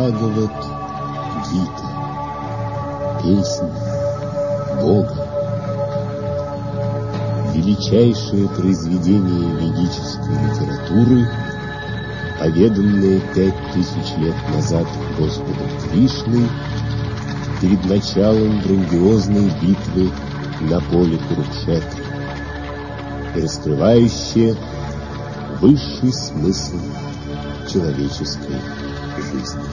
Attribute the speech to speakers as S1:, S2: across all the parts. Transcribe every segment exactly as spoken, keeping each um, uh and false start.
S1: Бхагават Гита. Песнь Бога. Величайшее произведение ведической литературы, поведанное пять тысяч лет назад Господом Кришной перед началом грандиозной битвы на поле Курукшетра и раскрывающее высший смысл человеческой жизни.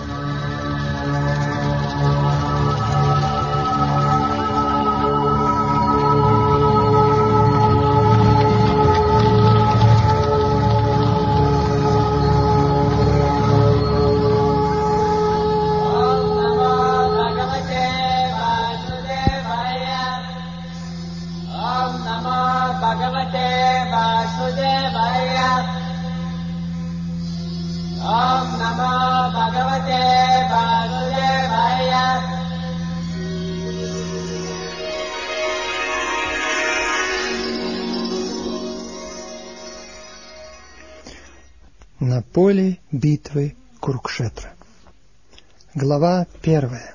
S2: На поле битвы Курукшетра. Глава первая.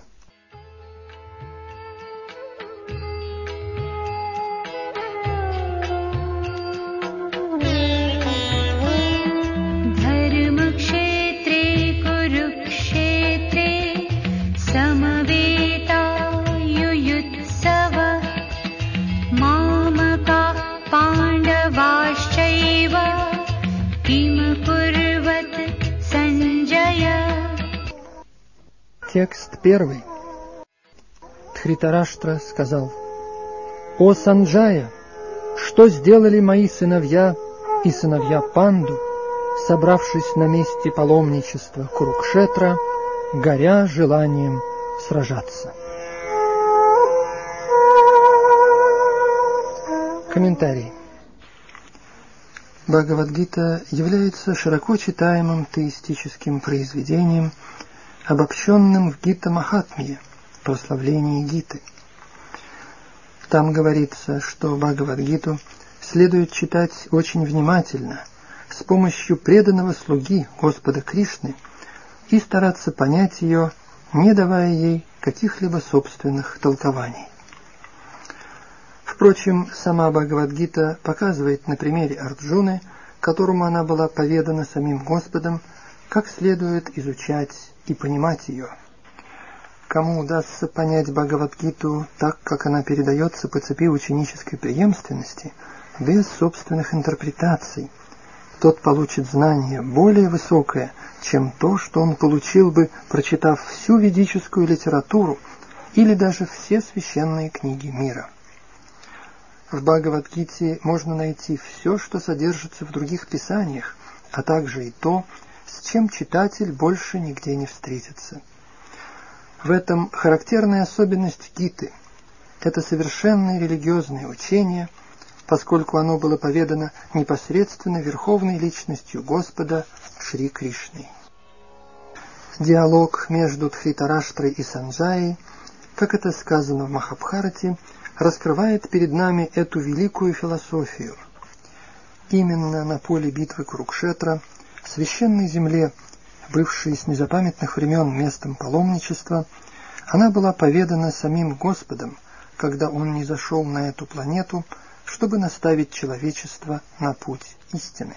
S2: Текст первый. Дхритараштра сказал: «О Санджая, что сделали мои сыновья и сыновья Панду, собравшись на месте паломничества Курукшетра, горя желанием сражаться?» Комментарий. Бхагавад-гита является широко читаемым теистическим произведением, обобщенным в Гита-Махатмье, прославлении Гиты. Там говорится, что Бхагавад-гиту следует читать очень внимательно, с помощью преданного слуги Господа Кришны, и стараться понять ее, не давая ей каких-либо собственных толкований. Впрочем, сама Бхагавад-гита показывает на примере Арджуны, которому она была поведана самим Господом, как следует изучать и понимать ее. Кому удастся понять Бхагавад-гиту так, как она передается по цепи ученической преемственности, без собственных интерпретаций, тот получит знание более высокое, чем то, что он получил бы, прочитав всю ведическую литературу или даже все священные книги мира. В Бхагавад-гите можно найти все, что содержится в других писаниях, а также и то, с чем читатель больше нигде не встретится. В этом характерная особенность Гиты. Это совершенное религиозное учение, поскольку оно было поведано непосредственно верховной личностью Господа Шри Кришной. Диалог между Дхритараштрой и Санджаей, как это сказано в Махабхарате, раскрывает перед нами эту великую философию. Именно на поле битвы Курукшетра, священной земле, бывшей с незапамятных времен местом паломничества, она была поведана самим Господом, когда Он низошел на эту планету, чтобы наставить человечество на путь истины.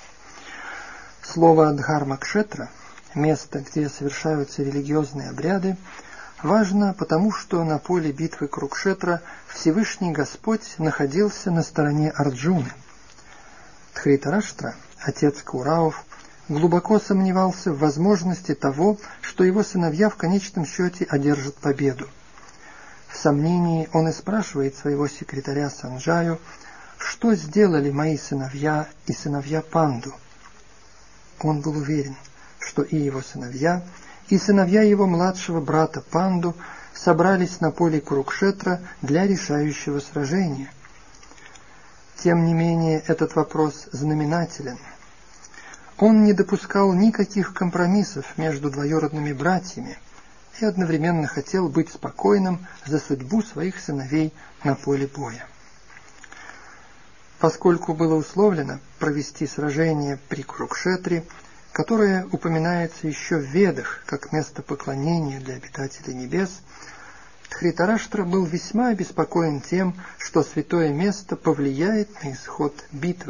S2: Слово Дхармакшетра, место, где совершаются религиозные обряды, важно потому, что на поле битвы Курукшетра Всевышний Господь находился на стороне Арджуны. Дхритараштра, отец Каурав, глубоко сомневался в возможности того, что его сыновья в конечном счете одержат победу. В сомнении он и спрашивает своего секретаря Санджаю, что сделали мои сыновья и сыновья Панду. Он был уверен, что и его сыновья, и сыновья его младшего брата Панду собрались на поле Курукшетра для решающего сражения. Тем не менее, этот вопрос знаменателен. Он не допускал никаких компромиссов между двоюродными братьями и одновременно хотел быть спокойным за судьбу своих сыновей на поле боя. Поскольку было условлено провести сражение при Курукшетре, которое упоминается еще в Ведах как место поклонения для обитателей небес, Дхритараштра был весьма обеспокоен тем, что святое место повлияет на исход битвы.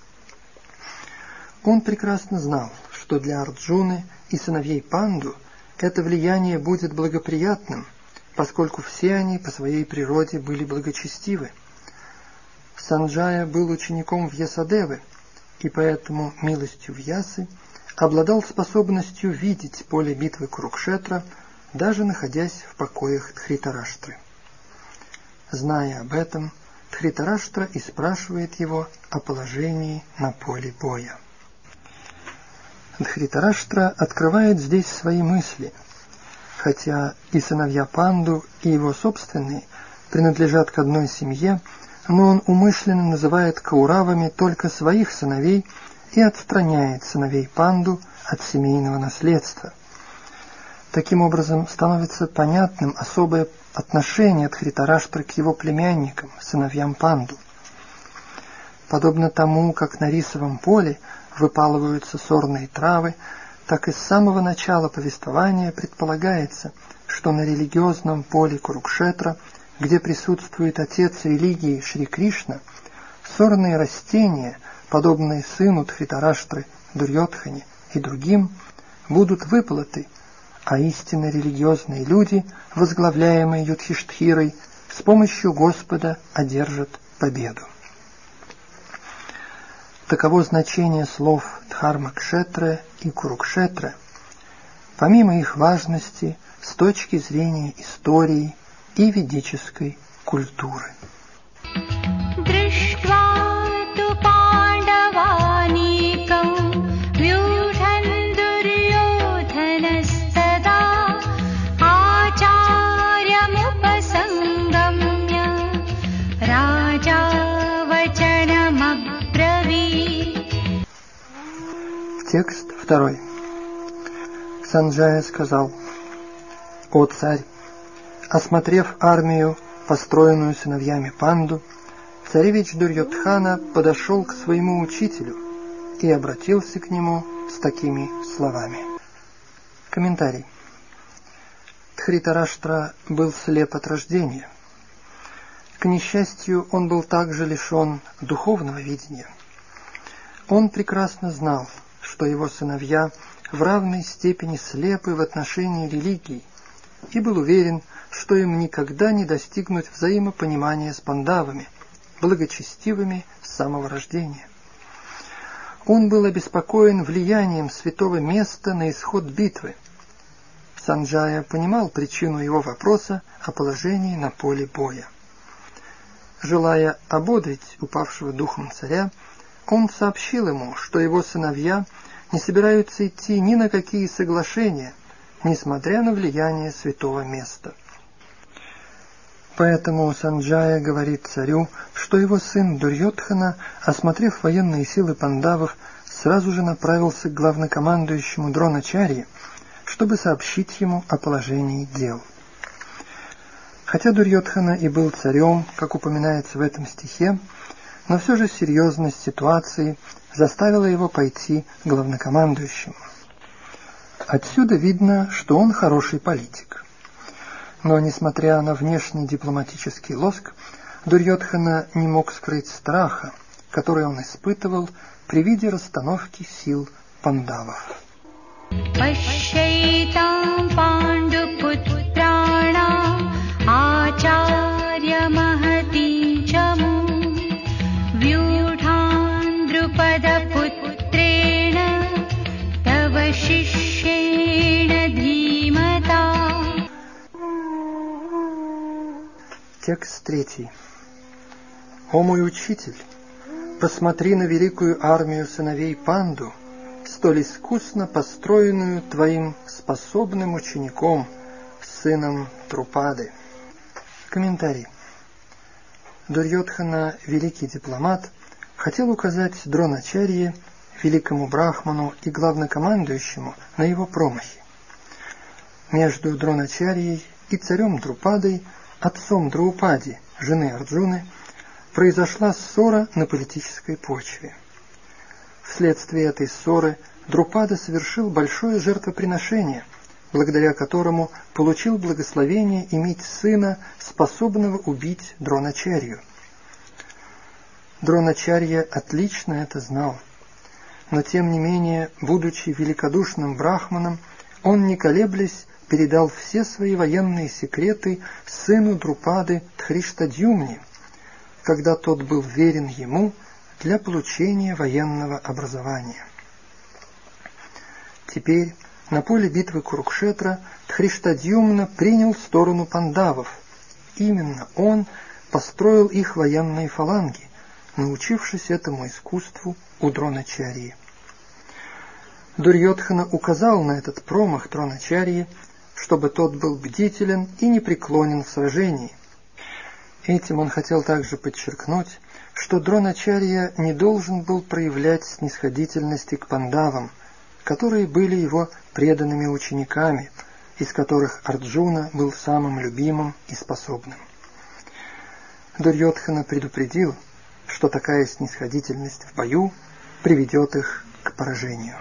S2: Он прекрасно знал, что для Арджуны и сыновей Панду это влияние будет благоприятным, поскольку все они по своей природе были благочестивы. Санджая был учеником Вьясадевы, и поэтому милостью Вьясы обладал способностью видеть поле битвы Курукшетра, даже находясь в покоях Дхритараштры. Зная об этом, Дхритараштра и спрашивает его о положении на поле боя. Дхритараштра открывает здесь свои мысли, хотя и сыновья Панду, и его собственные принадлежат к одной семье, но он умышленно называет Кауравами только своих сыновей и отстраняет сыновей Панду от семейного наследства. Таким образом, становится понятным особое отношение Дхритараштры к его племянникам, сыновьям Панду. Подобно тому, как на рисовом поле выпалываются сорные травы, так и с самого начала повествования предполагается, что на религиозном поле Курукшетра, где присутствует отец религии Шри Кришна, сорные растения, подобные сыну Дхритараштры, Дурьодхане и другим, будут выполоты, а истинно религиозные люди, возглавляемые Юдхиштхирой, с помощью Господа одержат победу. Таково значение слов Дхармакшетра и Курукшетра, помимо их важности с точки зрения истории и ведической культуры. Текст второй. Санджая сказал: «О царь, осмотрев армию, построенную сыновьями Панду, царевич Дурьодхана подошел к своему учителю и обратился к нему с такими словами». Комментарий. Дхритараштра был слеп от рождения. К несчастью, он был также лишен духовного видения. Он прекрасно знал, что его сыновья в равной степени слепы в отношении религии, и был уверен, что им никогда не достигнуть взаимопонимания с пандавами, благочестивыми с самого рождения. Он был обеспокоен влиянием святого места на исход битвы. Санджая понимал причину его вопроса о положении на поле боя. Желая ободрить упавшего духом царя, он сообщил ему, что его сыновья не собираются идти ни на какие соглашения, несмотря на влияние святого места. Поэтому Санджая говорит царю, что его сын Дурьодхана, осмотрев военные силы пандавов, сразу же направился к главнокомандующему Дроначарье, чтобы сообщить ему о положении дел. Хотя Дурьодхана и был царем, как упоминается в этом стихе, но все же серьезность ситуации заставила его пойти к главнокомандующему. Отсюда видно, что он хороший политик. Но, несмотря на внешний дипломатический лоск, Дурьодхана не мог скрыть страха, который он испытывал при виде расстановки сил пандавов. Текст третий. «О мой учитель, посмотри на великую армию сыновей Панду, столь искусно построенную твоим способным учеником, сыном Трупады». Комментарий. Дурьодхана, великий дипломат, хотел указать Дроначарье, великому брахману и главнокомандующему, на его промахи. Между Дроначарьей и царем Друпадой, отцом Драупади, жены Арджуны, произошла ссора на политической почве. Вследствие этой ссоры Друпада совершил большое жертвоприношение, благодаря которому получил благословение иметь сына, способного убить Дроначарью. Дроначарья отлично это знал, но тем не менее, будучи великодушным брахманом, он, не колеблясь, передал все свои военные секреты сыну Друпады Дхриштадьюмни, когда тот был верен ему для получения военного образования. Теперь на поле битвы Курукшетра Дхриштадьюмна принял сторону пандавов. Именно он построил их военные фаланги, научившись этому искусству у Дроначарьи. Дурьодхана указал на этот промах Дроначарьи, чтобы тот был бдителен и непреклонен в сражении. Этим он хотел также подчеркнуть, что Дроначарья не должен был проявлять снисходительности к пандавам, которые были его преданными учениками, из которых Арджуна был самым любимым и способным. Дурьодхана предупредил, что такая снисходительность в бою приведет их к поражению.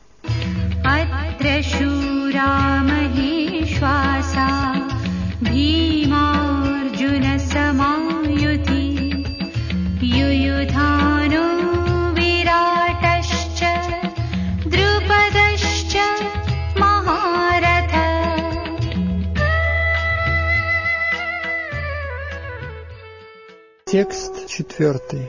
S2: Текст четвертый.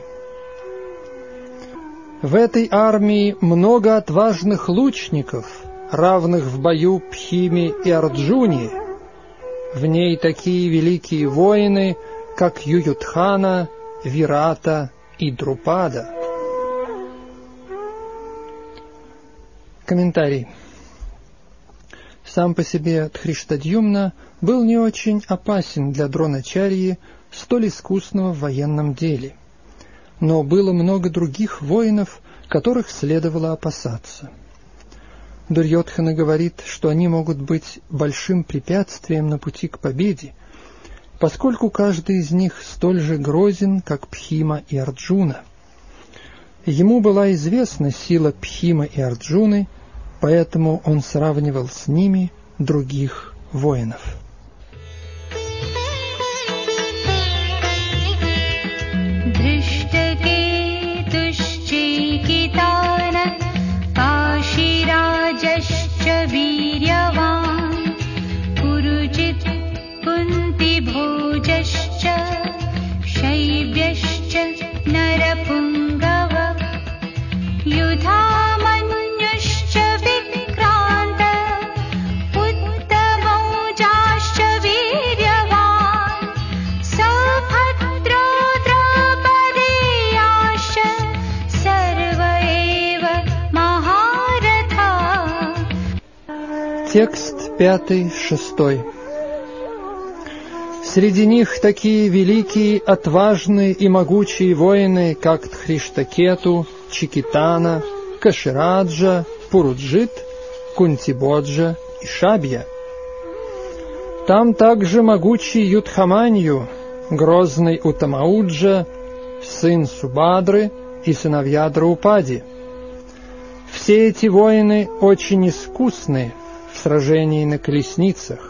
S2: В этой армии много отважных лучников, равных в бою Пхиме и Арджуне. В ней такие великие воины, как Ююдхана, Вирата и Друпада. Комментарий. Сам по себе Дхриштадьюмна был не очень опасен для Дроначарьи, столь искусного в военном деле. Но было много других воинов, которых следовало опасаться. Дурьодхана говорит, что они могут быть большим препятствием на пути к победе, поскольку каждый из них столь же грозен, как Пхима и Арджуна. Ему была известна сила Пхима и Арджуны, поэтому он сравнивал с ними других воинов. Текст пятый, шестой. Среди них такие великие, отважные и могучие воины, как Дхриштакету, Чикитана, Кашираджа, Пуруджит, Кунтибоджа и Шабья. Там также могучий Юдхаманью, грозный Утамауджа, сын Субадры и сыновья Драупади. Все эти воины очень искусны в сражении на колесницах.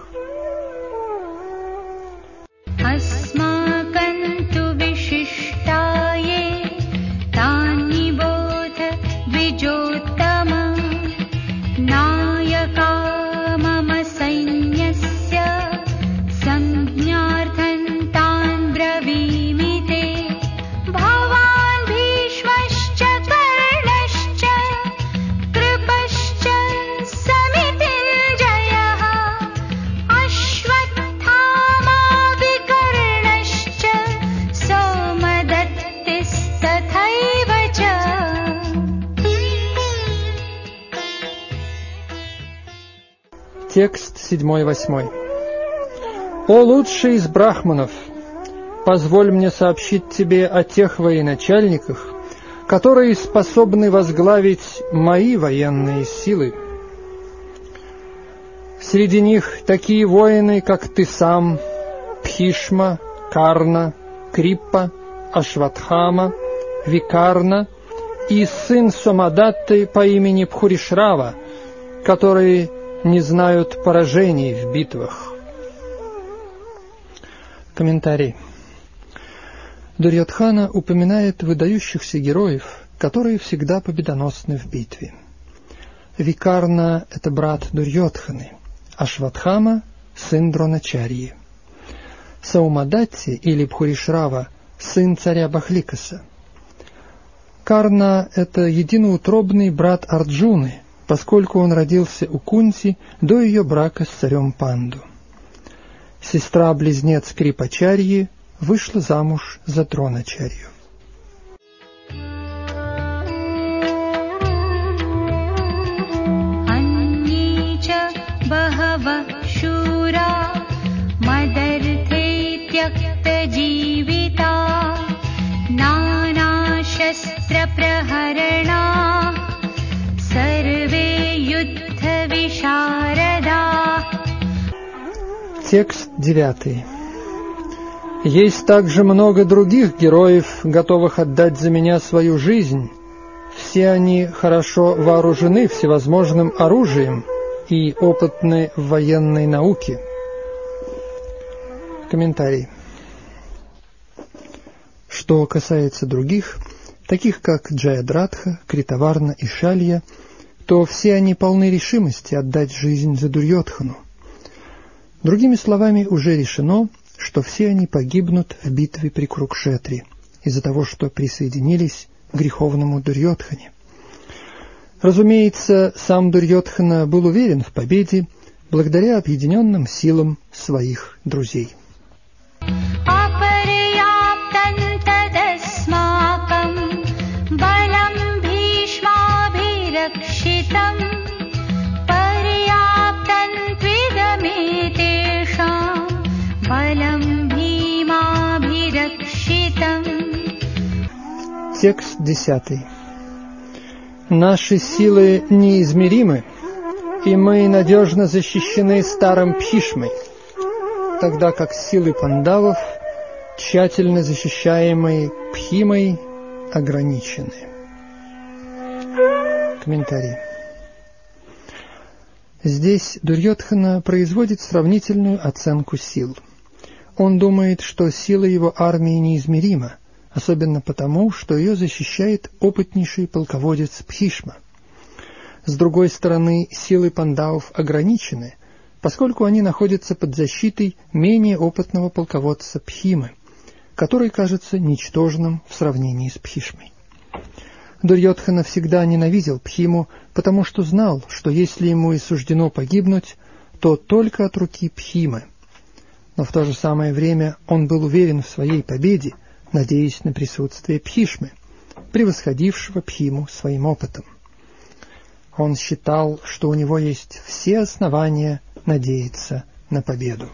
S2: Текст седьмой-восьмой. «О лучший из брахманов, позволь мне сообщить тебе о тех военачальниках, которые способны возглавить мои военные силы. Среди них такие воины, как ты сам, Бхишма, Карна, Криппа, Ашватхама, Викарна и сын Сомадатты по имени Пхуришрава, которые не знают поражений в битвах. Комментарий. Дурьодхана упоминает выдающихся героев, которые всегда победоносны в битве. Викарна – это брат Дурьодханы, Ашватхама – сын Дроначарьи, Саумадатти или Пхуришрава – сын царя Бахликаса. Карна – это единоутробный брат Арджуны, поскольку он родился у Кунти до ее брака с царем Панду. Сестра-близнец Крипачарьи вышла замуж за Дроначарью. Текст девятый. Есть также много других героев, готовых отдать за меня свою жизнь. Все они хорошо вооружены всевозможным оружием и опытны в военной науке. Комментарий. Что касается других, таких как Джаядратха, Критаварна и Шалья, то все они полны решимости отдать жизнь за Дурьодхану. Другими словами, уже решено, что все они погибнут в битве при Курукшетре из-за того, что присоединились к греховному Дурьодхане. Разумеется, сам Дурьодхана был уверен в победе благодаря объединенным силам своих друзей. Текст десятый. Наши силы неизмеримы, и мы надежно защищены старым Бхишмой, тогда как силы пандавов, тщательно защищаемые Бхимой, ограничены. Комментарий. Здесь Дурьодхана производит сравнительную оценку сил. Он думает, что сила его армии неизмерима, особенно потому, что ее защищает опытнейший полководец Бхишма. С другой стороны, силы пандавов ограничены, поскольку они находятся под защитой менее опытного полководца Бхимы, который кажется ничтожным в сравнении с Бхишмой. Дурьодхана всегда ненавидел Бхиму, потому что знал, что если ему и суждено погибнуть, то только от руки Бхимы. Но в то же самое время он был уверен в своей победе, надеясь на присутствие Бхишмы, превосходившего Бхиму своим опытом. Он считал, что у него есть все основания надеяться на победу.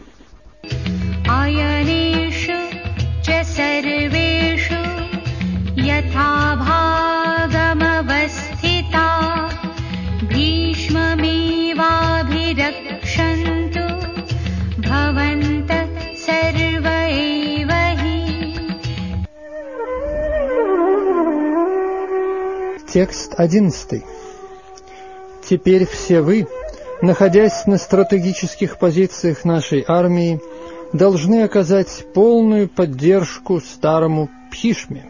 S2: Текст одиннадцатый. Теперь все вы, находясь на стратегических позициях нашей армии, должны оказать полную поддержку старому Бхишме.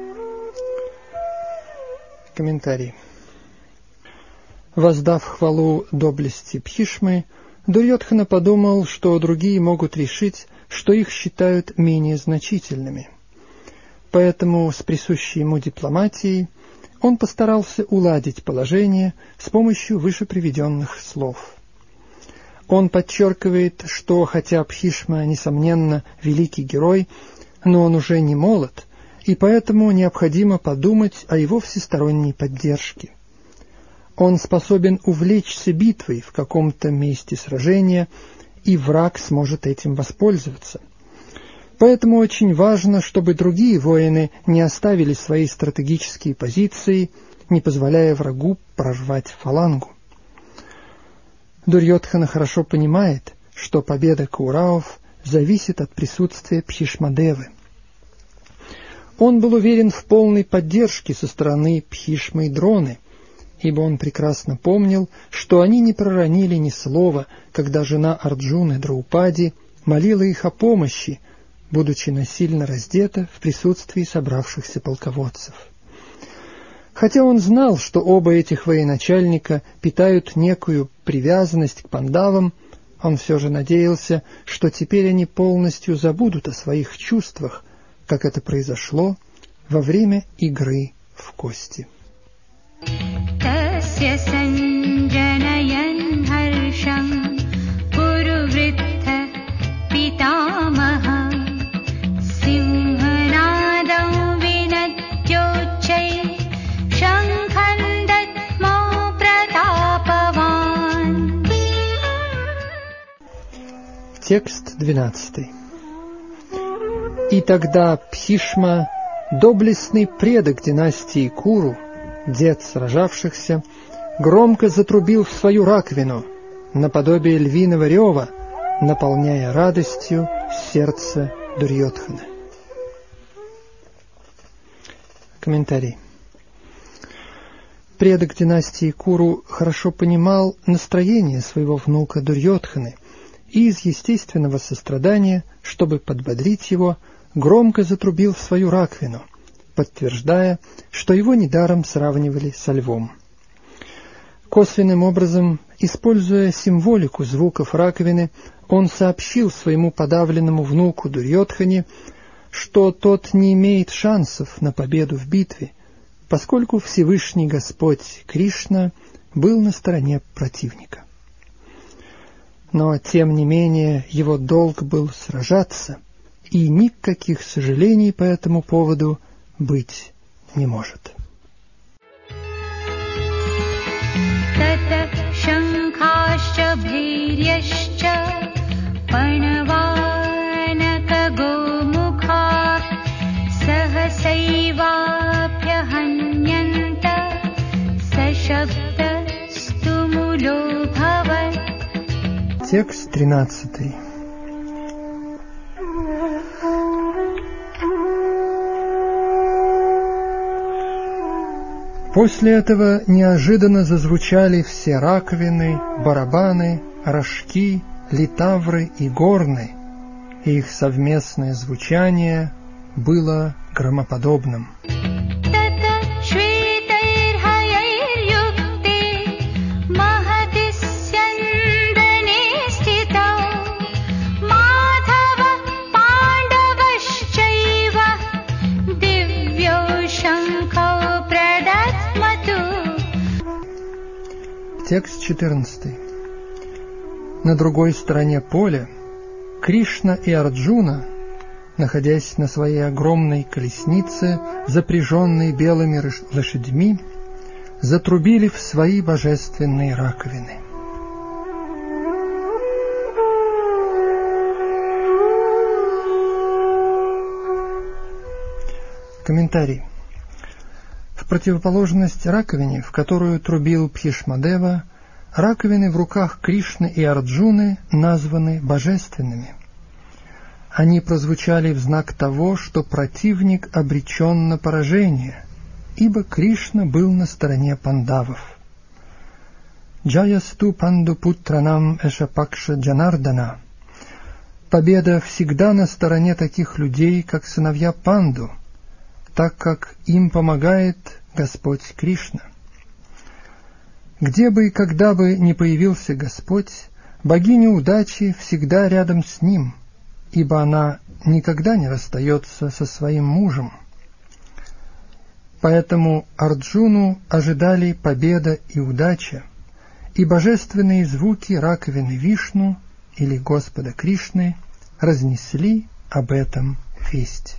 S2: Комментарий. Воздав хвалу доблести Бхишмы, Дурьодхана подумал, что другие могут решить, что их считают менее значительными. Поэтому с присущей ему дипломатией он постарался уладить положение с помощью вышеприведенных слов. Он подчеркивает, что хотя Бхишма, несомненно, великий герой, но он уже не молод, и поэтому необходимо подумать о его всесторонней поддержке. Он способен увлечься битвой в каком-то месте сражения, и враг сможет этим воспользоваться. Поэтому очень важно, чтобы другие воины не оставили свои стратегические позиции, не позволяя врагу прорвать фалангу. Дурьодхана хорошо понимает, что победа Каурав зависит от присутствия Бхишмадевы. Он был уверен в полной поддержке со стороны Бхишмы и Дроны, ибо он прекрасно помнил, что они не проронили ни слова, когда жена Арджуны Драупади молила их о помощи, будучи насильно раздета в присутствии собравшихся полководцев. Хотя он знал, что оба этих военачальника питают некую привязанность к пандавам, он все же надеялся, что теперь они полностью забудут о своих чувствах, как это произошло во время игры в кости. Текст двенадцатый. И тогда Бхишма, доблестный предок династии Куру, дед сражавшихся, громко затрубил в свою раковину, наподобие львиного рева, наполняя радостью сердце Дурьодханы. Комментарий. Предок династии Куру хорошо понимал настроение своего внука Дурьодханы и из естественного сострадания, чтобы подбодрить его, громко затрубил в свою раковину, подтверждая, что его недаром сравнивали со львом. Косвенным образом, используя символику звуков раковины, он сообщил своему подавленному внуку Дурьодхане, что тот не имеет шансов на победу в битве, поскольку Всевышний Господь Кришна был на стороне противника. Но, тем не менее, его долг был сражаться, и никаких сожалений по этому поводу быть не может. Текст тринадцатый. После этого неожиданно зазвучали все раковины, барабаны, рожки, литавры и горны, и их совместное звучание было громоподобным. Текст четырнадцатый. На другой стороне поля Кришна и Арджуна, находясь на своей огромной колеснице, запряженной белыми лошадьми, затрубили в свои божественные раковины. Комментарий. В противоположность раковине, в которую трубил Бхишмадева, раковины в руках Кришны и Арджуны названы божественными. Они прозвучали в знак того, что противник обречен на поражение, ибо Кришна был на стороне пандавов. Джаясту панду путранам эшапакша джанардана. Победа всегда на стороне таких людей, как сыновья Панду, так как им помогает Господь Кришна. Где бы и когда бы ни появился Господь, богиня удачи всегда рядом с ним, ибо она никогда не расстается со своим мужем. Поэтому Арджуну ожидали победа и удача, и божественные звуки раковины Вишну или Господа Кришны разнесли об этом весть.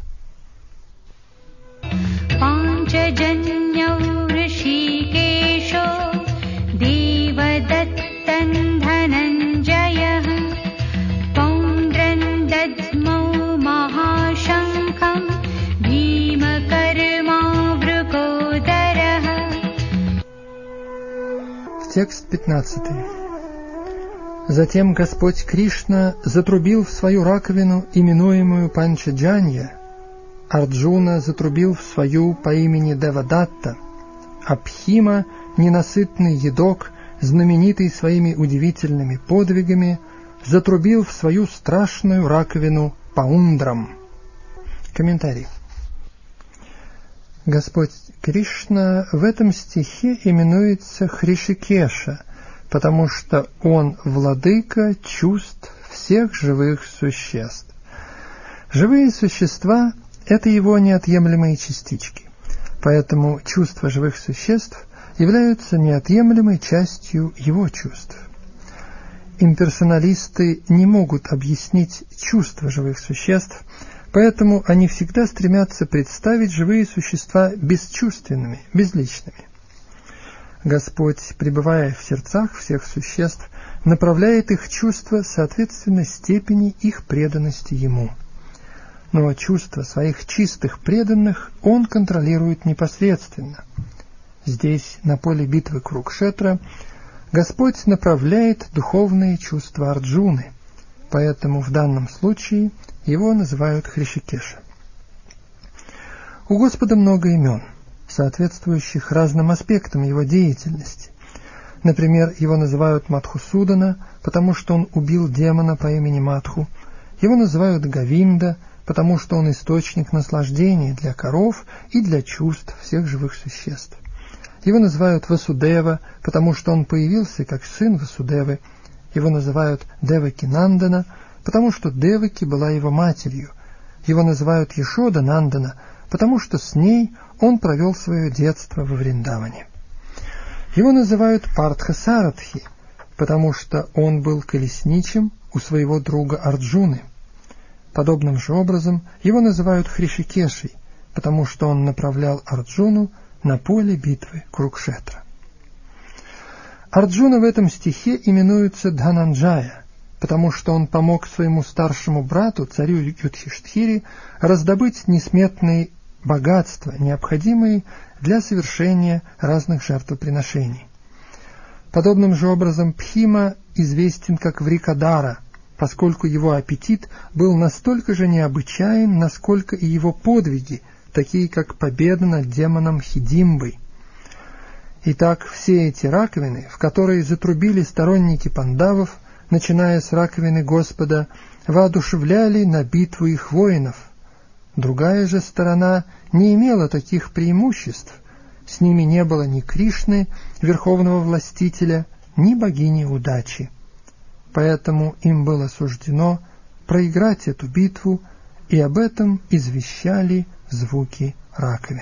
S2: Текст пятнадцатый. Затем Господь Кришна затрубил в свою раковину, именуемую Панчаджанья, Арджуна затрубил в свою по имени Девадатта, а Пхима, ненасытный едок, знаменитый своими удивительными подвигами, затрубил в свою страшную раковину Паундрам. Комментарий. Господь Кришна в этом стихе именуется Хришикеша, потому что Он владыка чувств всех живых существ. Живые существа – это Его неотъемлемые частички, поэтому чувства живых существ являются неотъемлемой частью Его чувств. Имперсоналисты не могут объяснить чувства живых существ, поэтому они всегда стремятся представить живые существа бесчувственными, безличными. Господь, пребывая в сердцах всех существ, направляет их чувства соответственно степени их преданности Ему. Но чувства своих чистых преданных Он контролирует непосредственно. Здесь, на поле битвы Курукшетра, Господь направляет духовные чувства Арджуны, поэтому в данном случае его называют Хришикеша. У Господа много имен, соответствующих разным аспектам Его деятельности. Например, Его называют Мадхусудана, потому что Он убил демона по имени Мадху. Его называют Говинда, потому что Он источник наслаждения для коров и для чувств всех живых существ. Его называют Васудева, потому что Он появился как сын Васудевы. Его называют Деваки Нандана, потому что Деваки была его матерью. Его называют Ешода Нандана, потому что с ней он провел свое детство во Вриндаване. Его называют Партха Саратхи, потому что он был колесничим у своего друга Арджуны. Подобным же образом его называют Хришикешей, потому что он направлял Арджуну на поле битвы Курукшетра. Арджуна в этом стихе именуется Дхананджая, потому что он помог своему старшему брату, царю Юдхиштхире, раздобыть несметные богатства, необходимые для совершения разных жертвоприношений. Подобным же образом Пхима известен как Врикадара, поскольку его аппетит был настолько же необычайен, насколько и его подвиги, такие как победа над демоном Хидимбой. Итак, все эти раковины, в которые затрубили сторонники пандавов, начиная с раковины Господа, воодушевляли на битву их воинов. Другая же сторона не имела таких преимуществ. С ними не было ни Кришны, верховного властителя, ни богини удачи. Поэтому им было суждено проиграть эту битву, и об этом извещали звуки раковин.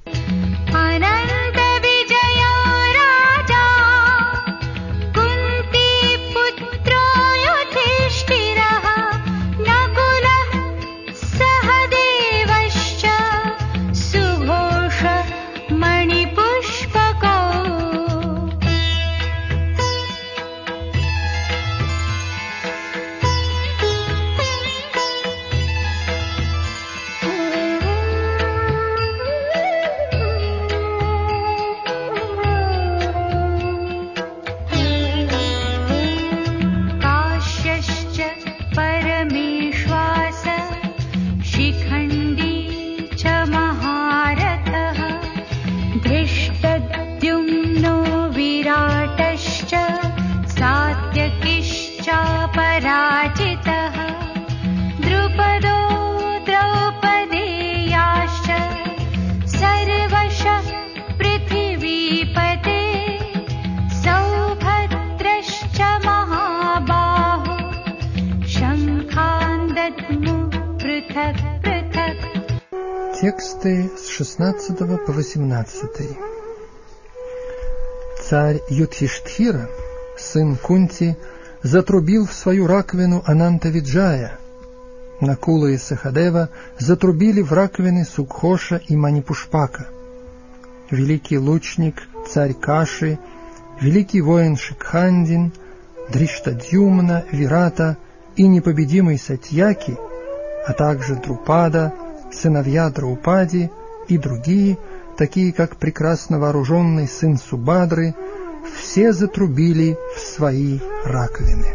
S2: Тексты с шестнадцатого по восемнадцатый. Царь Юдхиштхира, сын Кунти, затрубил в свою раковину Анантавиджая. Накула и Сахадева затрубили в раковины Сукхоша и Манипушпака. Великий лучник, царь Каши, великий воин Шикхандин, Дриштадьюмна, Вирата и непобедимый Сатьяки, а также Друпада, сыновья Драупади и другие, такие как прекрасно вооруженный сын Субадры, все затрубили в свои раковины.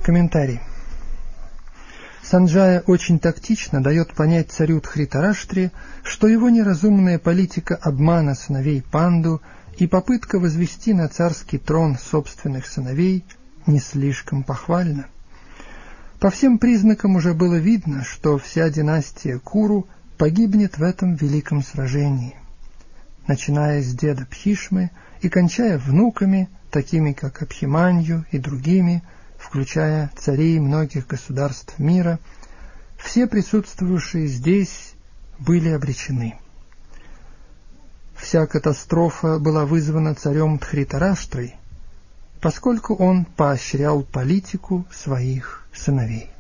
S2: Комментарий. Санджая очень тактично дает понять царю Дхритараштре, что его неразумная политика обмана сыновей Панду и попытка возвести на царский трон собственных сыновей не слишком похвальна. По всем признакам уже было видно, что вся династия Куру погибнет в этом великом сражении, начиная с деда Бхишмы и кончая внуками, такими как Абхиманью и другими, включая царей многих государств мира, все присутствующие здесь были обречены. Вся катастрофа была вызвана царем Дхритараштрой, поскольку он поощрял политику своих сыновей.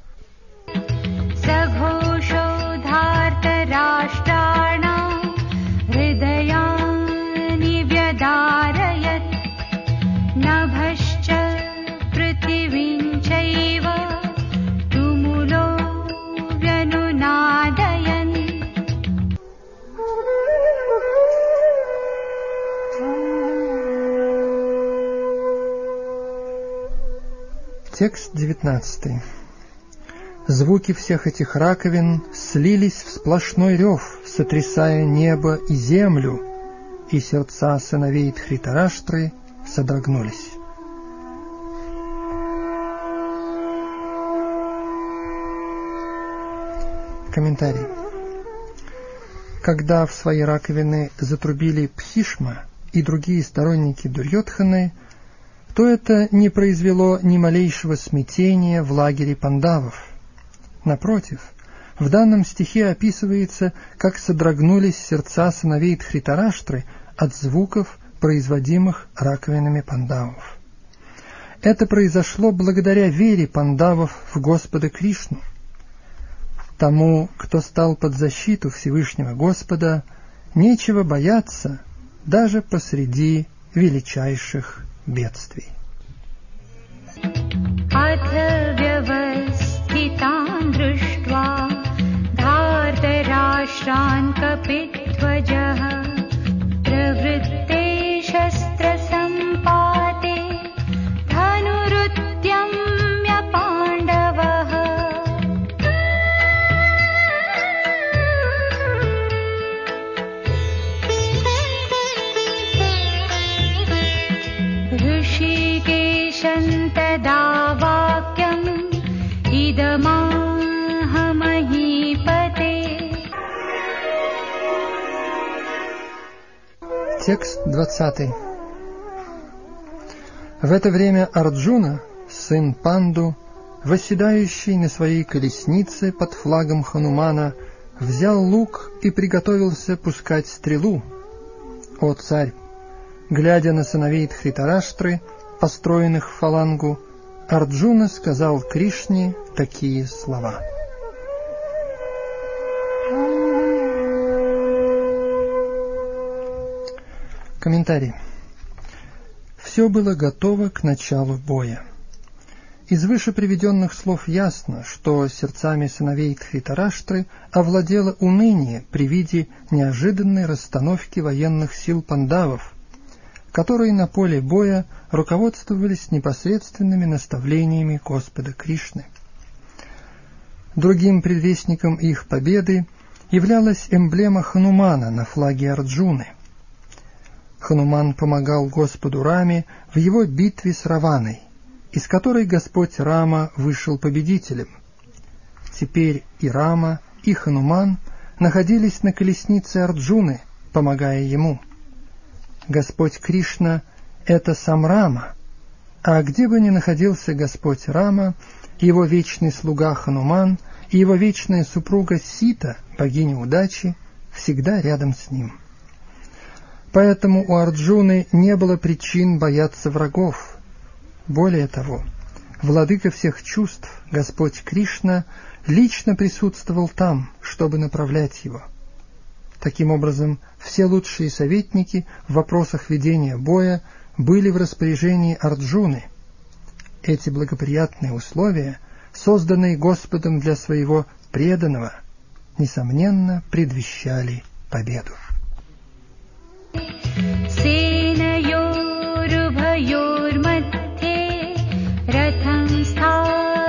S2: Текст девятнадцатый. Звуки всех этих раковин слились в сплошной рев, сотрясая небо и землю, и сердца сыновей Дхритараштры содрогнулись. Комментарий. Когда в свои раковины затрубили Бхишма и другие сторонники Дурьодханы, то это не произвело ни малейшего смятения в лагере пандавов. Напротив, в данном стихе описывается, как содрогнулись сердца сыновей Дхритараштры от звуков, производимых раковинами пандавов. Это произошло благодаря вере пандавов в Господа Кришну. Тому, кто стал под защиту Всевышнего Господа, нечего бояться даже посреди величайших бедствий. Текст двадцатый. В это время Арджуна, сын Панду, восседающий на своей колеснице под флагом Ханумана, взял лук и приготовился пускать стрелу. О царь! Глядя на сыновей Дхритараштры, построенных в фалангу, Арджуна сказал Кришне такие слова. Комментарий. Все было готово к началу боя. Из выше приведенных слов ясно, что сердцами сыновей Дхритараштры овладело уныние при виде неожиданной расстановки военных сил пандавов, которые на поле боя руководствовались непосредственными наставлениями Господа Кришны. Другим предвестником их победы являлась эмблема Ханумана на флаге Арджуны. Хануман помогал Господу Раме в его битве с Раваной, из которой Господь Рама вышел победителем. Теперь и Рама, и Хануман находились на колеснице Арджуны, помогая ему. Господь Кришна — это сам Рама, а где бы ни находился Господь Рама, его вечный слуга Хануман и его вечная супруга Сита, богиня удачи, всегда рядом с ним. Поэтому у Арджуны не было причин бояться врагов. Более того, владыка всех чувств, Господь Кришна, лично присутствовал там, чтобы направлять его. Таким образом, все лучшие советники в вопросах ведения боя были в распоряжении Арджуны. Эти благоприятные условия, созданные Господом для своего преданного, несомненно, предвещали победу.
S3: Senayorubhayormadhye ratham stha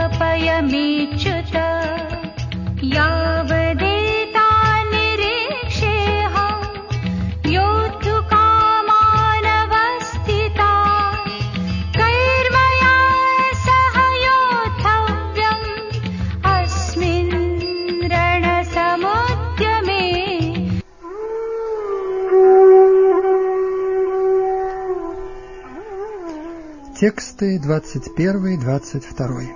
S2: Тексты двадцать первый — двадцать второй.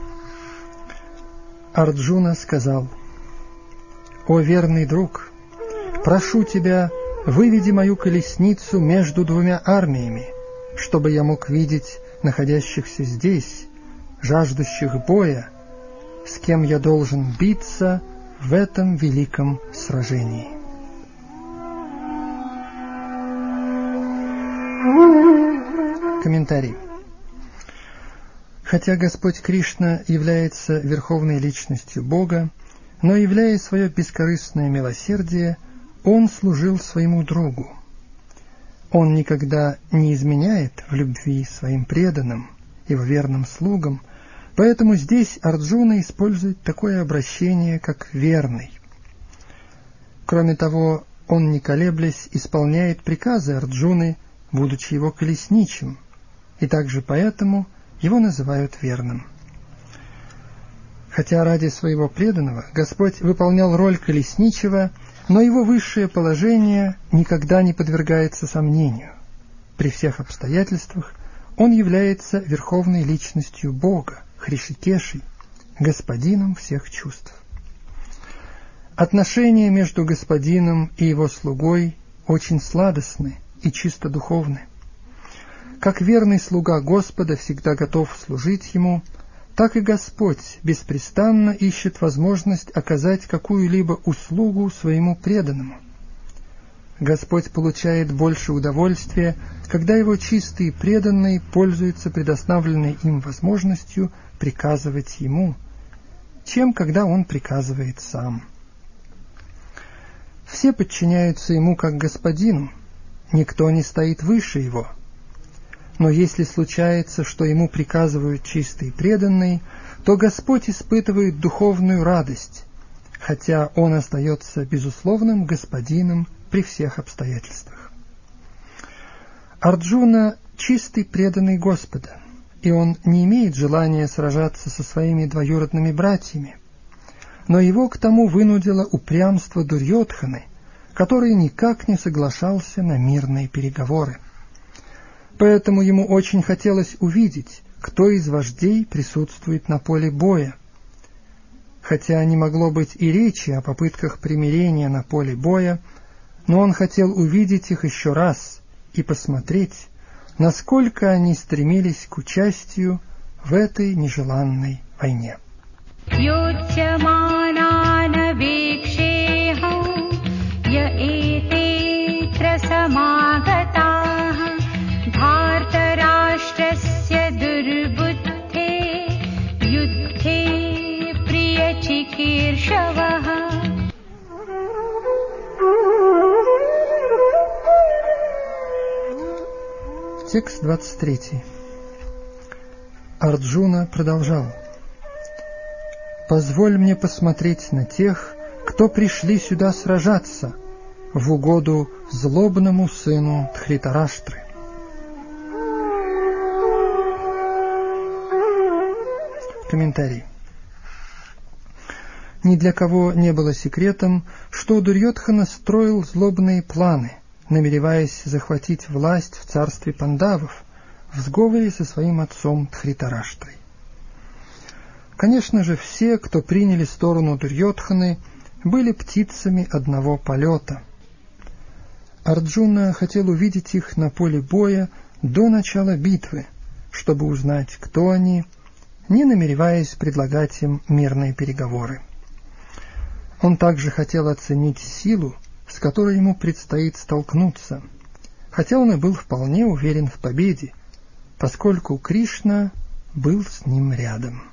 S2: Арджуна сказал: «О верный друг, прошу тебя, выведи мою колесницу между двумя армиями, чтобы я мог видеть находящихся здесь, жаждущих боя, с кем я должен биться в этом великом сражении». Комментарий. Хотя Господь Кришна является верховной личностью Бога, но, являя свое бескорыстное милосердие, Он служил своему другу. Он никогда не изменяет в любви своим преданным, его верным слугам, поэтому здесь Арджуна использует такое обращение, как «верный». Кроме того, он, не колеблясь, исполняет приказы Арджуны, будучи его колесничим, и также поэтому его называют верным. Хотя ради своего преданного Господь выполнял роль колесничего, но его высшее положение никогда не подвергается сомнению. При всех обстоятельствах он является верховной личностью Бога, Хришикешей, господином всех чувств. Отношения между господином и его слугой очень сладостны и чисто духовны. Как верный слуга Господа всегда готов служить Ему, так и Господь беспрестанно ищет возможность оказать какую-либо услугу своему преданному. Господь получает больше удовольствия, когда Его чистые преданные пользуются предоставленной им возможностью приказывать Ему, чем когда Он приказывает сам. Все подчиняются Ему как Господину, никто не стоит выше Его. Но если случается, что ему приказывают чистые преданные, то Господь испытывает духовную радость, хотя он остается безусловным господином при всех обстоятельствах. Арджуна – чистый преданный Господа, и он не имеет желания сражаться со своими двоюродными братьями, но его к тому вынудило упрямство Дурьодханы, который никак не соглашался на мирные переговоры. Поэтому ему очень хотелось увидеть, кто из вождей присутствует на поле боя. Хотя не могло быть и речи о попытках примирения на поле боя, но он хотел увидеть их еще раз и посмотреть, насколько они стремились к участию в этой нежеланной войне. Текст двадцать третий. Арджуна продолжал: «Позволь мне посмотреть на тех, кто пришли сюда сражаться в угоду злобному сыну Дхритараштры». Комментарий. Ни для кого не было секретом, что Дурьодхана строил злобные планы, намереваясь захватить власть в царстве пандавов в сговоре со своим отцом Дхритараштрой. Конечно же, все, кто приняли сторону Дурьодханы, были птицами одного полета. Арджуна хотел увидеть их на поле боя до начала битвы, чтобы узнать, кто они, не намереваясь предлагать им мирные переговоры. Он также хотел оценить силу, с которой ему предстоит столкнуться, хотя он и был вполне уверен в победе, поскольку Кришна был с ним рядом.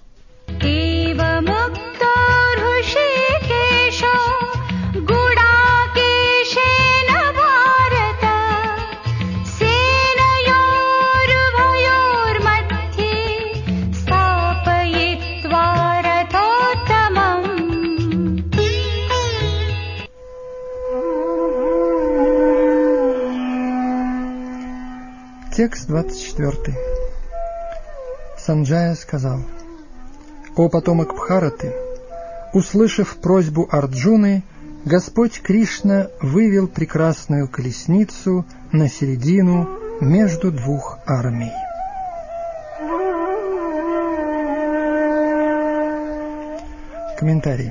S2: Текст двадцать четвертый. Санджая сказал: «О потомок Бхараты, услышав просьбу Арджуны, Господь Кришна вывел прекрасную колесницу на середину между двух армий». Комментарий.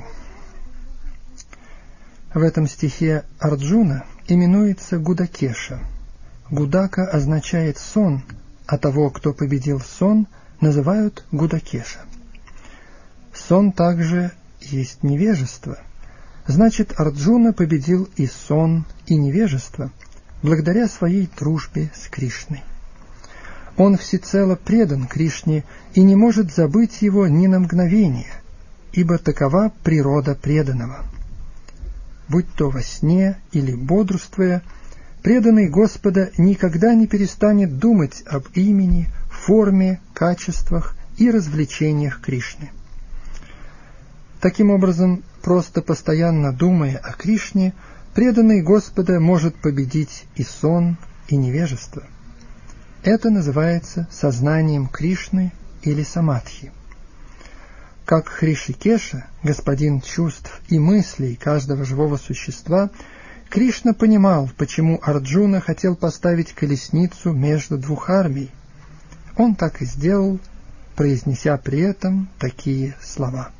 S2: В этом стихе Арджуна именуется Гудакеша. Гудака означает сон, а того, кто победил сон, называют Гудакеша. Сон также есть невежество. Значит, Арджуна победил и сон, и невежество, благодаря своей дружбе с Кришной. Он всецело предан Кришне и не может забыть его ни на мгновение, ибо такова природа преданного. Будь то во сне или бодрствуя, преданный Господа никогда не перестанет думать об имени, форме, качествах и развлечениях Кришны. Таким образом, просто постоянно думая о Кришне, преданный Господа может победить и сон, и невежество. Это называется сознанием Кришны или самадхи. Как Хришикеша, господин чувств и мыслей каждого живого существа, Кришна понимал, почему Арджуна хотел поставить колесницу между двух армий. Он так и сделал, произнеся при этом такие слова.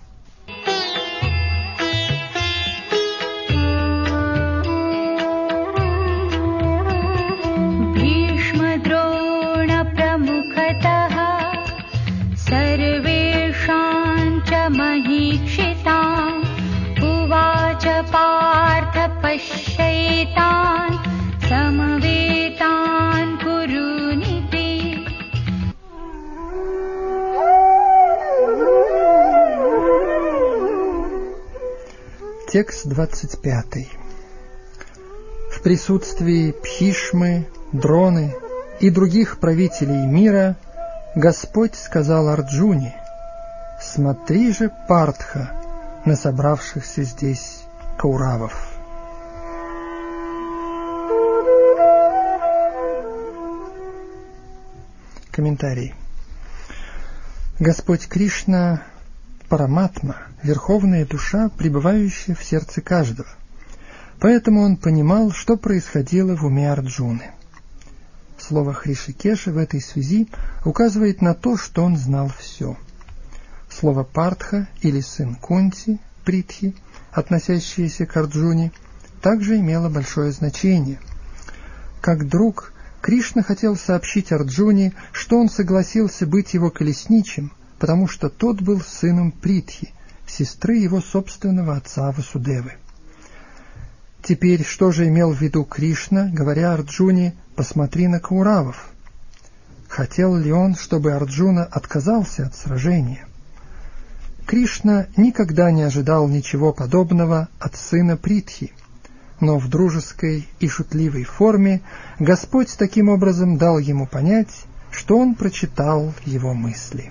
S2: Текст двадцать пятый. В присутствии Бхишмы, Дроны и других правителей мира Господь сказал Арджуне: «Смотри же, Партха, на собравшихся здесь кауравов». Комментарий. Господь Кришна — Параматма, верховная душа, пребывающая в сердце каждого. Поэтому он понимал, что происходило в уме Арджуны. Слово Хришикеша в этой связи указывает на то, что он знал все. Слово Партха или сын Кунти, Притхи, относящееся к Арджуне, также имело большое значение. Как друг, Кришна хотел сообщить Арджуне, что он согласился быть его колесничим, потому что тот был сыном Притхи, сестры его собственного отца Васудевы. Теперь, что же имел в виду Кришна, говоря Арджуне: «Посмотри на кауравов»? Хотел ли он, чтобы Арджуна отказался от сражения? Кришна никогда не ожидал ничего подобного от сына Притхи, но в дружеской и шутливой форме Господь таким образом дал ему понять, что он прочитал его мысли.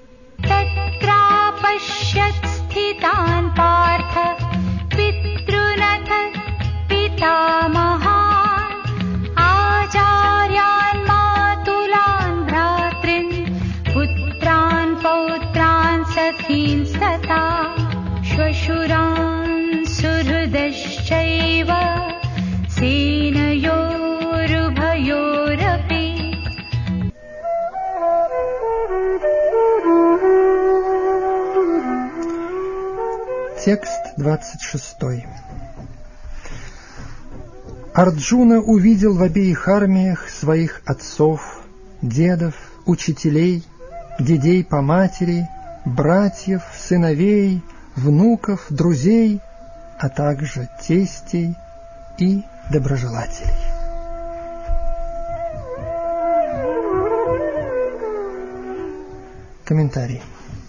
S2: Текст двадцать шестой. Арджуна увидел в обеих армиях своих отцов, дедов, учителей, дедей по матери, братьев, сыновей, внуков, друзей, а также тестей и доброжелателей. Комментарий.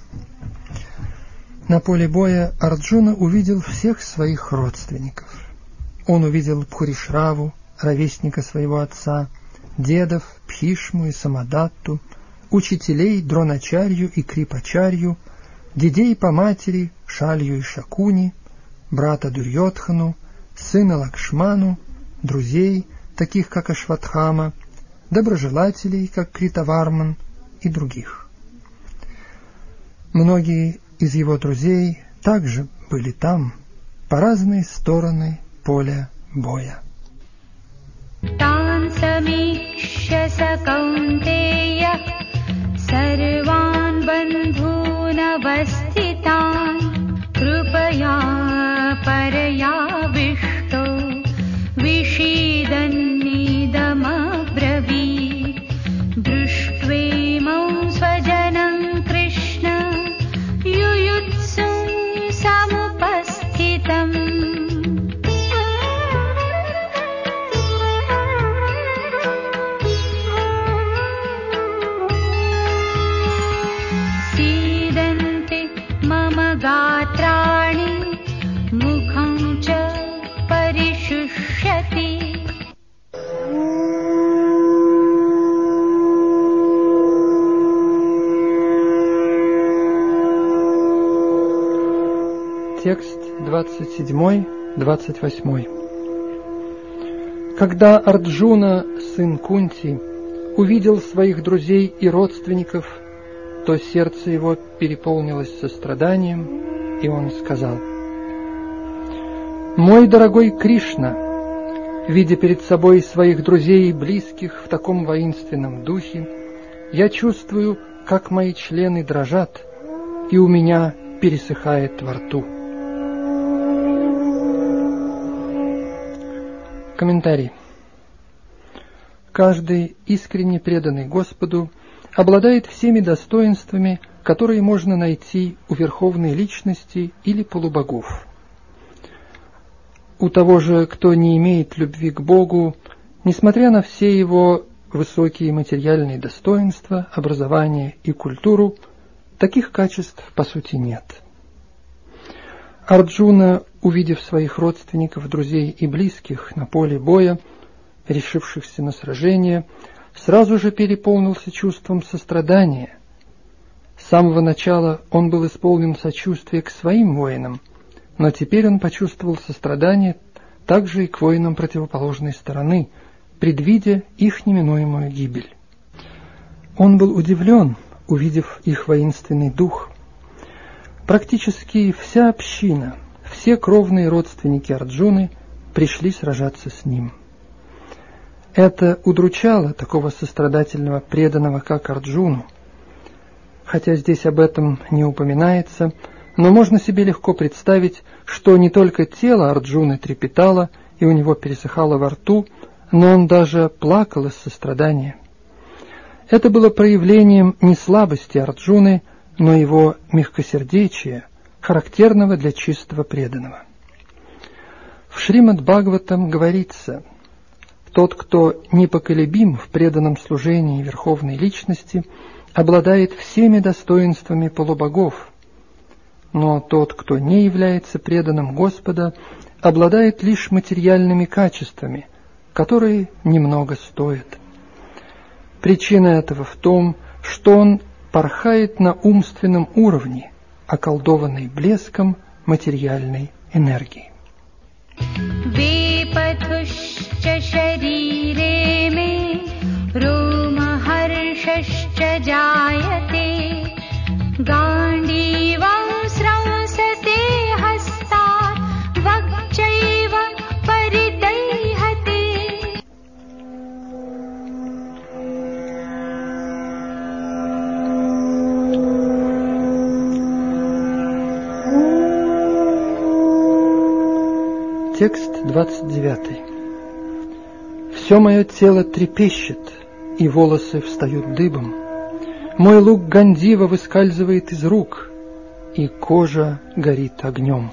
S2: На поле боя Арджуна увидел всех своих родственников. Он увидел Пхуришраву, ровесника своего отца, дедов Бхишму и Самадатту, учителей Дроначарью и Крипачарью, дедей по матери Шалью и Шакуни, брата Дурьодхану, сына Лакшману, друзей, таких как Ашватхама, доброжелателей, как Критаварман, и других. Многие из его друзей также были там, по разные стороны поля боя.
S3: Тан самикшя сакаунтея сарван бандхун аваститан गात्राणि मुखं च परिशुष्यति.
S2: Текст двадцать семь двадцать восемь. Когда Арджуна, сын Кунти, увидел своих друзей и родственников, то сердце его переполнилось состраданием, и он сказал: «Мой дорогой Кришна, видя перед собой своих друзей и близких в таком воинственном духе, я чувствую, как мои члены дрожат, и у меня пересыхает во рту». Комментарий. Каждый искренне преданный Господу обладает всеми достоинствами, которые можно найти у верховной личности или полубогов. У того же, кто не имеет любви к Богу, несмотря на все его высокие материальные достоинства, образование и культуру, таких качеств по сути нет. Арджуна, увидев своих родственников, друзей и близких на поле боя, решившихся на сражение, сразу же переполнился чувством сострадания. С самого начала он был исполнен сочувствия к своим воинам, но теперь он почувствовал сострадание также и к воинам противоположной стороны, предвидя их неминуемую гибель. Он был удивлен, увидев их воинственный дух. Практически вся община, все кровные родственники Арджуны пришли сражаться с ним. Это удручало такого сострадательного преданного, как Арджуну. Хотя здесь об этом не упоминается, но можно себе легко представить, что не только тело Арджуны трепетало и у него пересыхало во рту, но он даже плакал из сострадания. Это было проявлением не слабости Арджуны, но его мягкосердечия, характерного для чистого преданного. В Шримад-Бхагаватам говорится: «Тот, кто непоколебим в преданном служении верховной личности, обладает всеми достоинствами полубогов, но тот, кто не является преданным Господа, обладает лишь материальными качествами, которые немного стоят. Причина этого в том, что он порхает на умственном уровне, околдованный блеском материальной энергии».
S3: Випатхушча шарире ме ромахаршашча джаяте гандивам срасате хаста вакчайва паридайхате.
S2: Текст двадцать девять. «Все мое тело трепещет, и волосы встают дыбом. Мой лук Гандива выскальзывает из рук, и кожа горит огнем».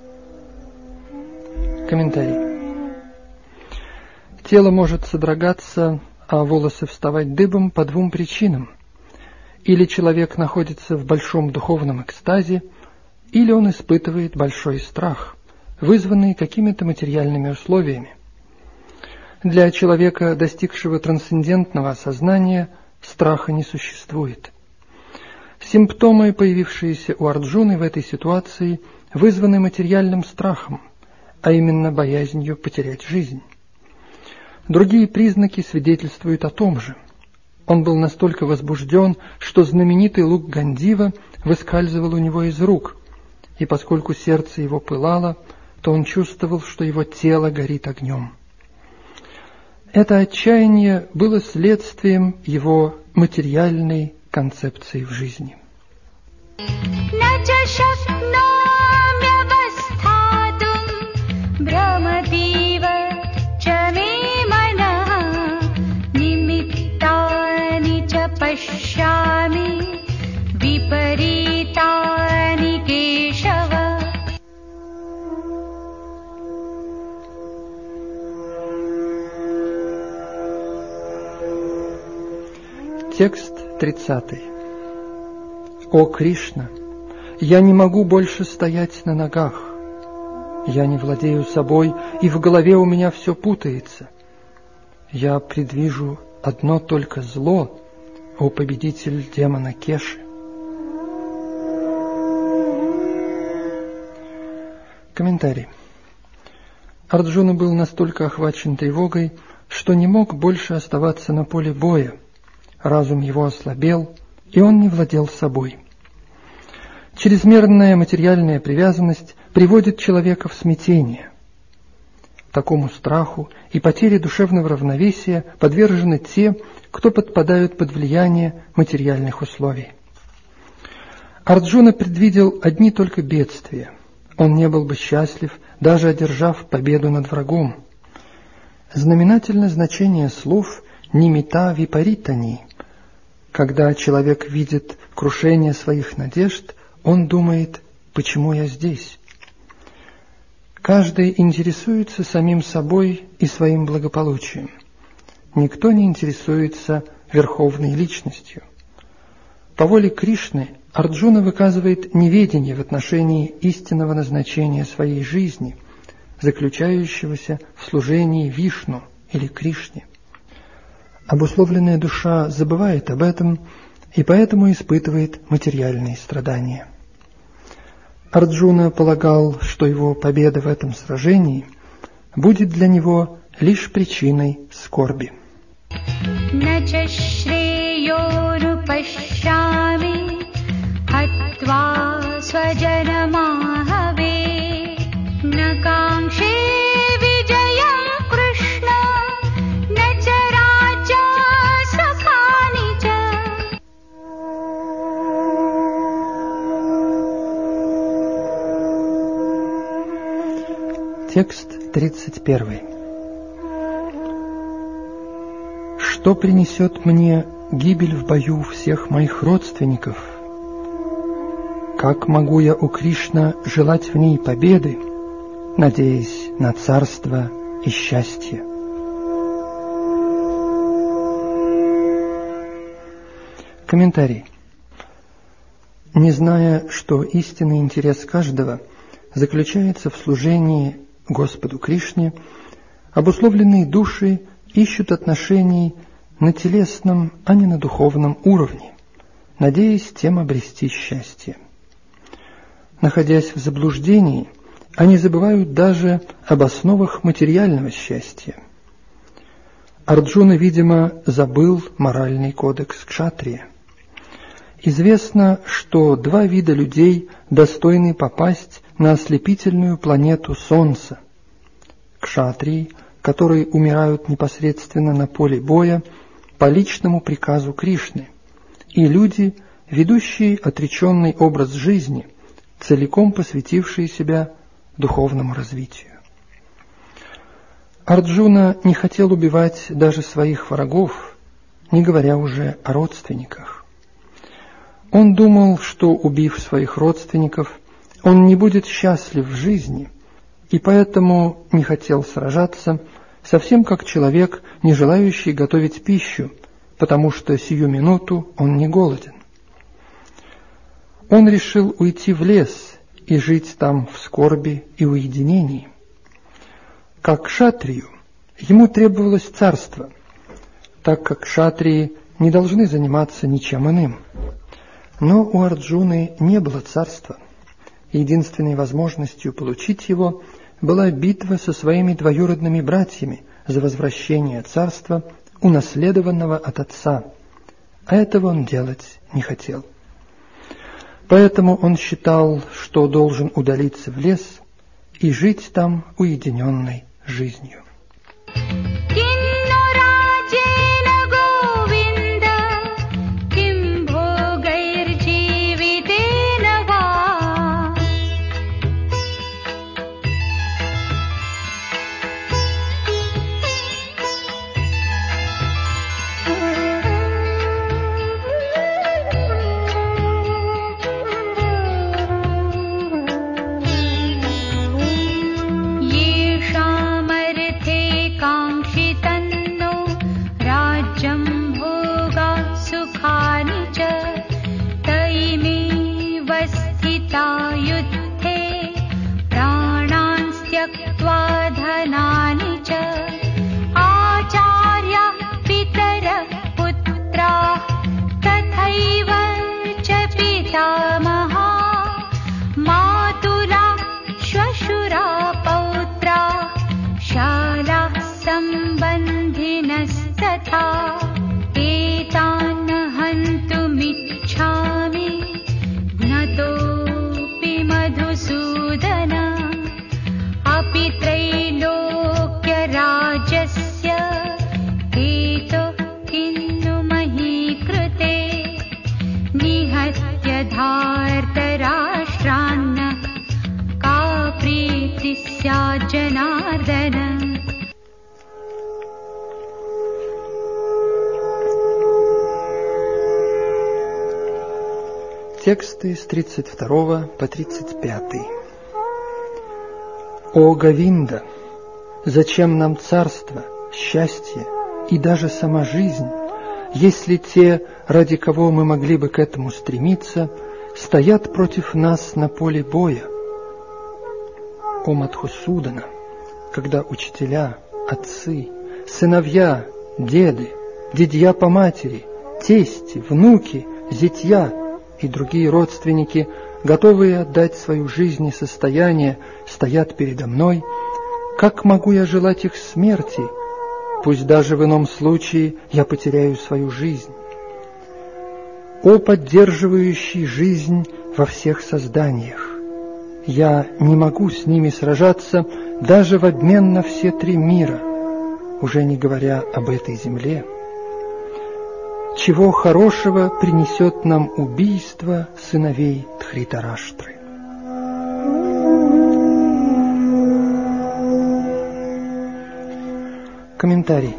S2: Комментарий. Тело может содрогаться, а волосы вставать дыбом по двум причинам. Или человек находится в большом духовном экстазе, или он испытывает большой страх, вызванный какими-то материальными условиями. Для человека, достигшего трансцендентного осознания, страха не существует. Симптомы, появившиеся у Арджуны в этой ситуации, вызваны материальным страхом, а именно боязнью потерять жизнь. Другие признаки свидетельствуют о том же. Он был настолько возбужден, что знаменитый лук Гандива выскальзывал у него из рук, и поскольку сердце его пылало, то он чувствовал, что его тело горит огнем. Это отчаяние было следствием его материальной концепции в жизни. Текст тридцатый. «О Кришна, Я не могу больше стоять на ногах. Я не владею собой, и в голове у меня все путается. Я предвижу одно только зло, о победитель демона Кеши. Комментарий. Арджуна был настолько охвачен тревогой, что не мог больше оставаться на поле боя. Разум его ослабел, и он не владел собой. Чрезмерная материальная привязанность приводит человека в смятение. Такому страху и потере душевного равновесия подвержены те, кто подпадают под влияние материальных условий. Арджуна предвидел одни только бедствия. Он не был бы счастлив, даже одержав победу над врагом. Знаменательно значение слов «нимита випаритани». Когда человек видит крушение своих надежд, он думает: «Почему я здесь?» Каждый интересуется самим собой и своим благополучием. Никто не интересуется верховной личностью. По воле Кришны Арджуна выказывает неведение в отношении истинного назначения своей жизни, заключающегося в служении Вишну или Кришне. Обусловленная душа забывает об этом и поэтому испытывает материальные страдания. Арджуна полагал, что его победа в этом сражении будет для него лишь причиной скорби. Текст тридцать первый. Что принесет мне гибель в бою всех моих родственников? Как могу я у Кришна желать в ней победы, надеясь на царство и счастье? Комментарий. Не зная, что истинный интерес каждого заключается в служении Господу Кришне, обусловленные души ищут отношений на телесном, а не на духовном уровне, надеясь тем обрести счастье. Находясь в заблуждении, они забывают даже об основах материального счастья. Арджуна, видимо, забыл моральный кодекс кшатрия. Известно, что два вида людей достойны попасть на ослепительную планету Солнца. Кшатрии, которые умирают непосредственно на поле боя по личному приказу Кришны, и люди, ведущие отреченный образ жизни, целиком посвятившие себя духовному развитию. Арджуна не хотел убивать даже своих врагов, не говоря уже о родственниках. Он думал, что, убив своих родственников, он не будет счастлив в жизни, и поэтому не хотел сражаться, совсем как человек, не желающий готовить пищу, потому что сию минуту он не голоден. Он решил уйти в лес и жить там в скорби и уединении. Как кшатрию, ему требовалось царство, так как кшатрии не должны заниматься ничем иным. Но у Арджуны не было царства. Единственной возможностью получить его была битва со своими двоюродными братьями за возвращение царства, унаследованного от отца, а этого он делать не хотел. Поэтому он считал, что должен удалиться в лес и жить там уединенной жизнью.
S3: ये शामर्थे कांक्ष मधुसूदन अपि त्रैलोक्यराजस्य हेतो किन्नु मही कृते निहत्य धार्तराष्ट्रान्न का प्रीति स्यात् जनार्दन.
S2: Тексты с тридцать второго по тридцать пятый. О Говинда! Зачем нам царство, счастье и даже сама жизнь, если те, ради кого мы могли бы к этому стремиться, стоят против нас на поле боя? О Мадхусудана! Когда учителя, отцы, сыновья, деды, дядья по матери, тести, внуки, зятья и другие родственники, готовые отдать свою жизнь и состояние, стоят передо мной, как могу я желать их смерти, пусть даже в ином случае я потеряю свою жизнь? О поддерживающий жизнь во всех созданиях! Я не могу с ними сражаться даже в обмен на все три мира, уже не говоря об этой земле. Чего хорошего принесет нам убийство сыновей Дхритараштры? Комментарий.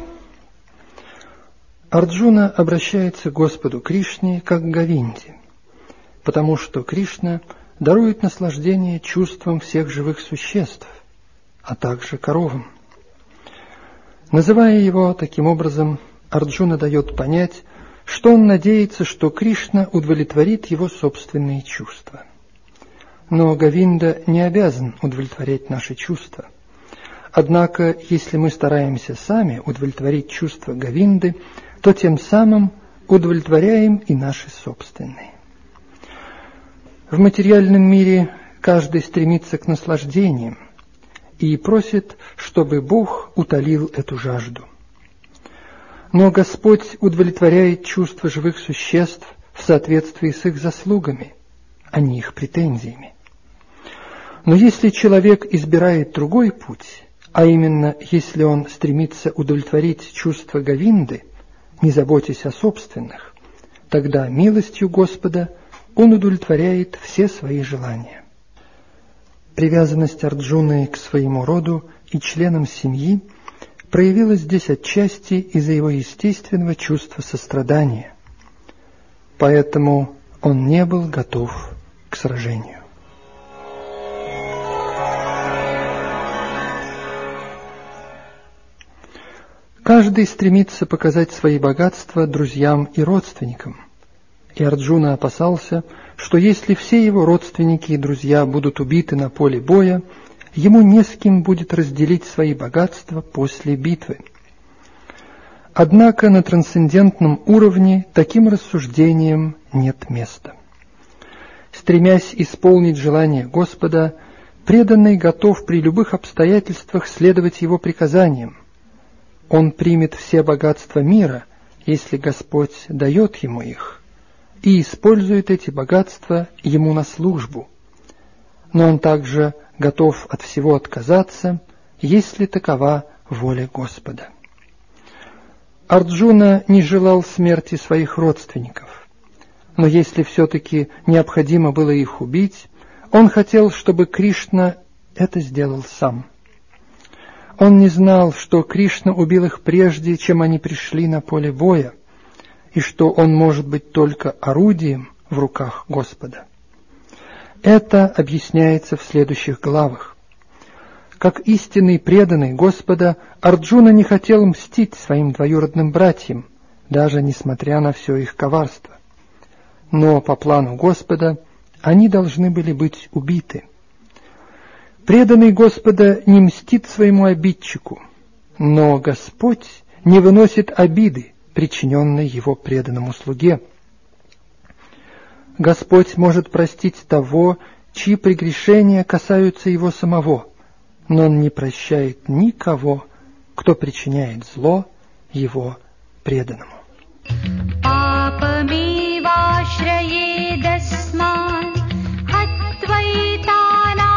S2: Арджуна обращается к Господу Кришне как к Говинде, потому что Кришна дарует наслаждение чувствам всех живых существ, а также коровам. Называя его таким образом, Арджуна дает понять, что он надеется, что Кришна удовлетворит его собственные чувства. Но Говинда не обязан удовлетворять наши чувства. Однако, если мы стараемся сами удовлетворить чувства Говинды, то тем самым удовлетворяем и наши собственные. В материальном мире каждый стремится к наслаждениям и просит, чтобы Бог утолил эту жажду. Но Господь удовлетворяет чувства живых существ в соответствии с их заслугами, а не их претензиями. Но если человек избирает другой путь, а именно, если он стремится удовлетворить чувства Говинды, не заботясь о собственных, тогда милостью Господа он удовлетворяет все свои желания. Привязанность Арджуны к своему роду и членам семьи проявилась здесь отчасти из-за его естественного чувства сострадания, поэтому он не был готов к сражению. Каждый стремится показать свои богатства друзьям и родственникам, и Арджуна опасался, что если все его родственники и друзья будут убиты на поле боя, ему не с кем будет разделить свои богатства после битвы. Однако на трансцендентном уровне таким рассуждениям нет места. Стремясь исполнить желание Господа, преданный готов при любых обстоятельствах следовать его приказаниям. Он примет все богатства мира, если Господь дает ему их, и использует эти богатства ему на службу. Но он также готов от всего отказаться, если такова воля Господа. Арджуна не желал смерти своих родственников, но если все-таки необходимо было их убить, он хотел, чтобы Кришна это сделал сам. Он не знал, что Кришна убил их прежде, чем они пришли на поле боя, и что он может быть только орудием в руках Господа. Это объясняется в следующих главах. Как истинный преданный Господа, Арджуна не хотел мстить своим двоюродным братьям, даже несмотря на все их коварство. Но по плану Господа они должны были быть убиты. Преданный Господа не мстит своему обидчику, но Господь не выносит обиды, причиненной его преданному слуге. Господь может простить того, чьи прегрешения касаются его самого, но он не прощает никого, кто причиняет зло его преданному.
S3: Папамивашраедасман хатвайтана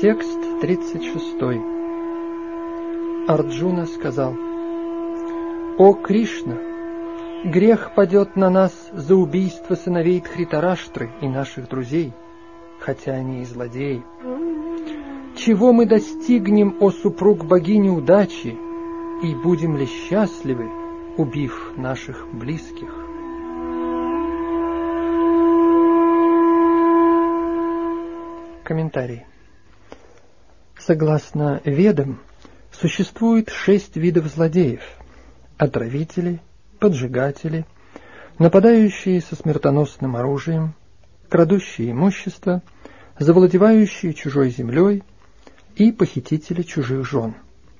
S2: Текст тридцать шестой. Арджуна сказал: «О Кришна, грех падет на нас за убийство сыновей Дхритараштры и наших друзей, хотя они и злодеи. Чего мы достигнем, о супруг богини удачи, и будем ли счастливы, убив наших близких?» Комментарий. Согласно Ведам, существует шесть видов злодеев: отравители, поджигатели, нападающие со смертоносным оружием, крадущие имущество, завладевающие чужой землей и похитители чужих жен.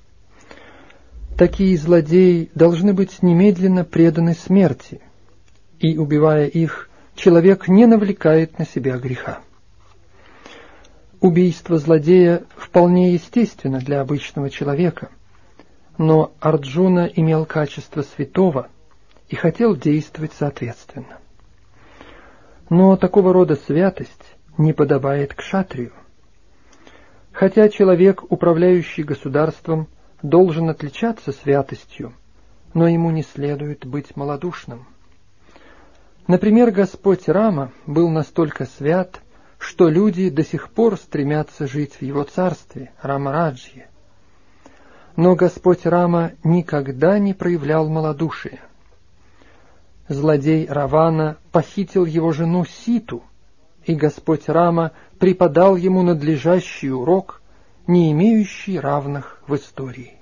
S2: Такие злодеи должны быть немедленно преданы смерти, и, убивая их, человек не навлекает на себя греха. Убийство злодея вполне естественно для обычного человека, но Арджуна имел качество святого и хотел действовать соответственно. Но такого рода святость не подобает кшатрию. Хотя человек, управляющий государством, должен отличаться святостью, но ему не следует быть малодушным. Например, Господь Рама был настолько свят, что люди до сих пор стремятся жить в его царстве, Рамараджье. Но Господь Рама никогда не проявлял малодушия. Злодей Равана похитил его жену Ситу, и Господь Рама преподал ему надлежащий урок, не имеющий равных в истории.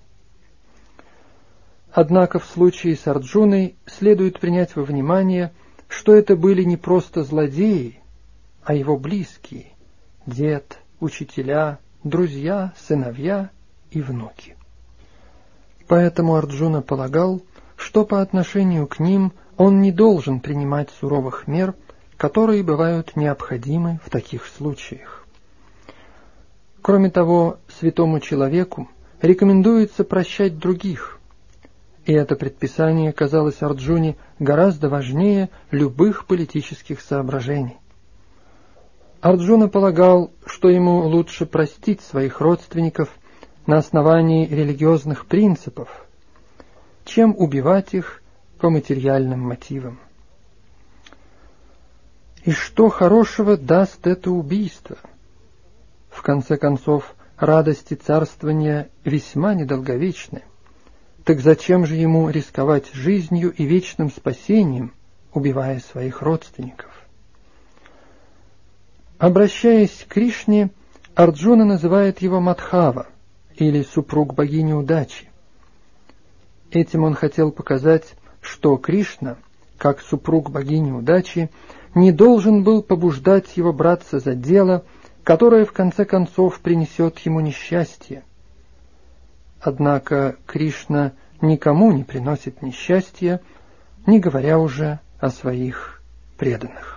S2: Однако в случае с Арджуной следует принять во внимание, что это были не просто злодеи, а его близкие – дед, учителя, друзья, сыновья и внуки. Поэтому Арджуна полагал, что по отношению к ним он не должен принимать суровых мер, которые бывают необходимы в таких случаях. Кроме того, святому человеку рекомендуется прощать других, и это предписание казалось Арджуне гораздо важнее любых политических соображений. Арджуна полагал, что ему лучше простить своих родственников на основании религиозных принципов, чем убивать их по материальным мотивам. И что хорошего даст это убийство? В конце концов, радости царствования весьма недолговечны. Так зачем же ему рисковать жизнью и вечным спасением, убивая своих родственников? Обращаясь к Кришне, Арджуна называет его Мадхава, или супруг богини удачи. Этим он хотел показать, что Кришна, как супруг богини удачи, не должен был побуждать его браться за дело, которое в конце концов принесет ему несчастье. Однако Кришна никому не приносит несчастья, не говоря уже о своих преданных.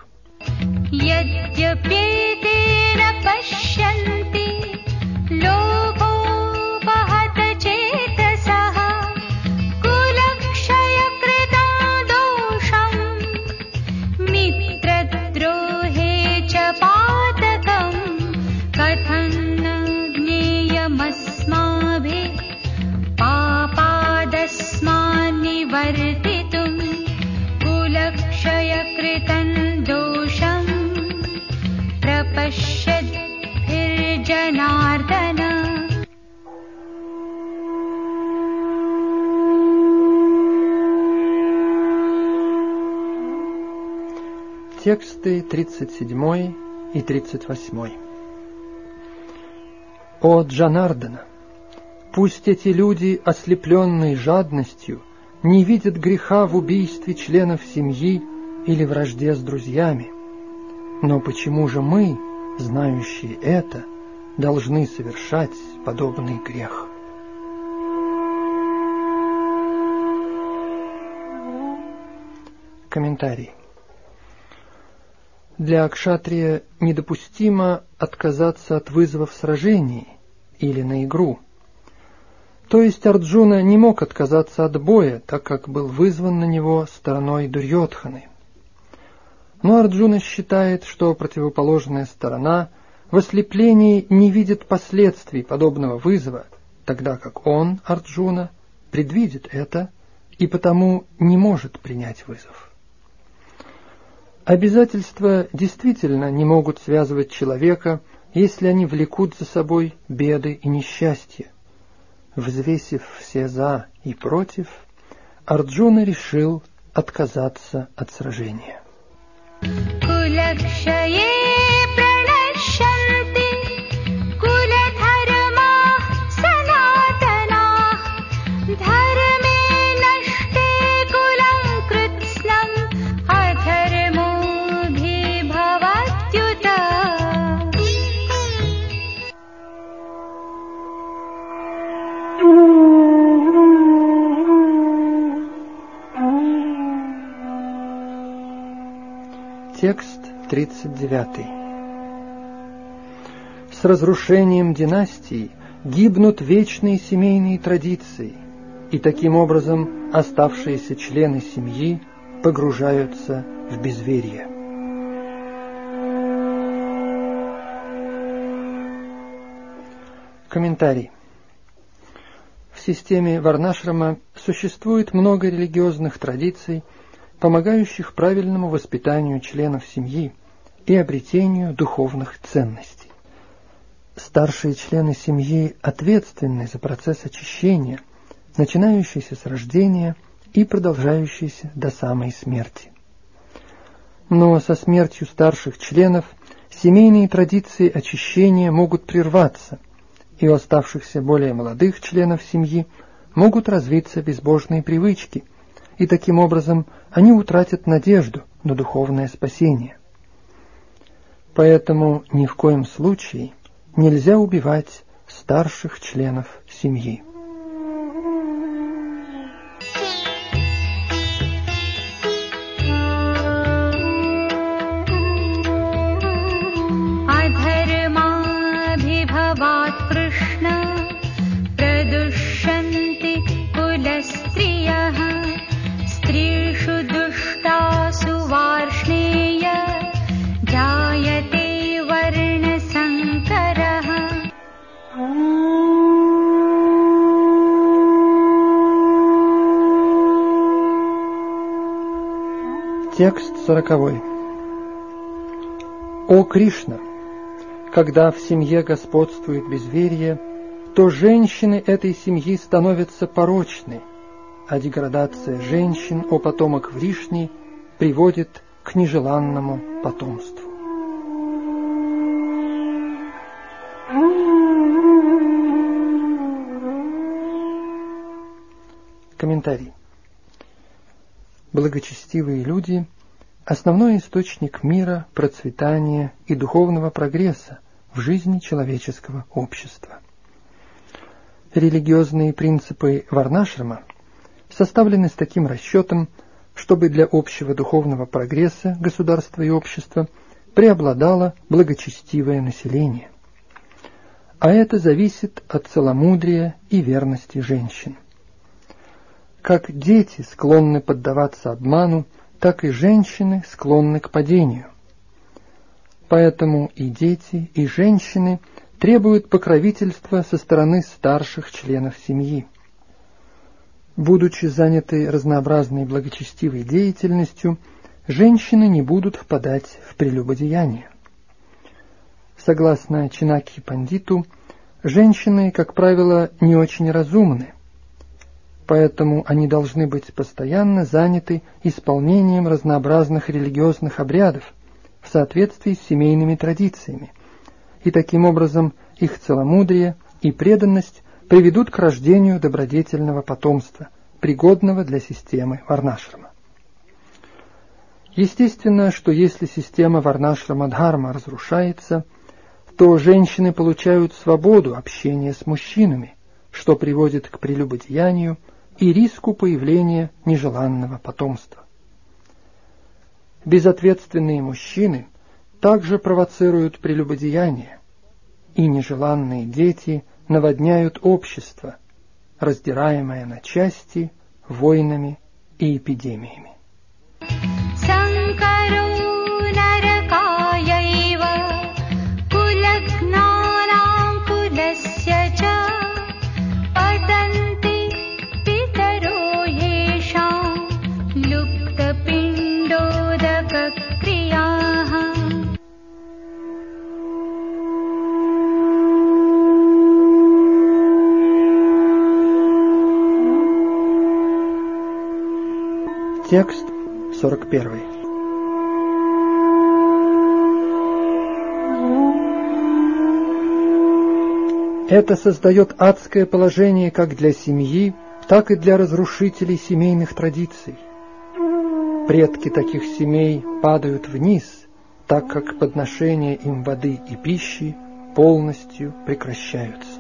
S2: Тексты тридцать седьмой и тридцать восьмой. О Джанардана! Пусть эти люди, ослепленные жадностью, не видят греха в убийстве членов семьи или вражде с друзьями. Но почему же мы, знающие это, должны совершать подобный грех? Комментарий. Для кшатрия недопустимо отказаться от вызова в сражении или на игру. То есть Арджуна не мог отказаться от боя, так как был вызван на него стороной Дурьодханы. Но Арджуна считает, что противоположная сторона в ослеплении не видит последствий подобного вызова, тогда как он, Арджуна, предвидит это и потому не может принять вызов. Обязательства действительно не могут связывать человека, если они влекут за собой беды и несчастья. Взвесив все «за» и «против», Арджуна решил отказаться от сражения. Текст тридцать девятый. С разрушением династий гибнут вечные семейные традиции, и таким образом оставшиеся члены семьи погружаются в безверие. Комментарий. В системе Варнашрама существует много религиозных традиций, помогающих правильному воспитанию членов семьи и обретению духовных ценностей. Старшие члены семьи ответственны за процесс очищения, начинающийся с рождения и продолжающийся до самой смерти. Но со смертью старших членов семейные традиции очищения могут прерваться, и у оставшихся более молодых членов семьи могут развиться безбожные привычки, и таким образом они утратят надежду на духовное спасение. Поэтому ни в коем случае нельзя убивать старших членов семьи. Текст сороковой. О Кришна! Когда в семье господствует безверие, то женщины этой семьи становятся порочны, а деградация женщин, о потомок Вришни, приводит к нежеланному потомству. Комментарий. Благочестивые люди – основной источник мира, процветания и духовного прогресса в жизни человеческого общества. Религиозные принципы Варнашрама составлены с таким расчетом, чтобы для общего духовного прогресса государства и общества преобладало благочестивое население. А это зависит от целомудрия и верности женщин. Как дети склонны поддаваться обману, так и женщины склонны к падению. Поэтому и дети, и женщины требуют покровительства со стороны старших членов семьи. Будучи заняты разнообразной благочестивой деятельностью, женщины не будут впадать в прелюбодеяние. Согласно Чинакхи Пандиту, женщины, как правило, не очень разумны, поэтому они должны быть постоянно заняты исполнением разнообразных религиозных обрядов в соответствии с семейными традициями, и таким образом их целомудрие и преданность приведут к рождению добродетельного потомства, пригодного для системы Варнашрама. Естественно, что если система Варнашрама-дхарма разрушается, то женщины получают свободу общения с мужчинами, что приводит к прелюбодеянию и риску появления нежеланного потомства. Безответственные мужчины также провоцируют прелюбодеяние, и нежеланные дети наводняют общество, раздираемое на части войнами и эпидемиями. Санкаро наракаяева кулакшая Текст сорок первый. Это создает адское положение как для семьи, так и для разрушителей семейных традиций. Предки таких семей падают вниз, так как подношения им воды и пищи полностью прекращаются.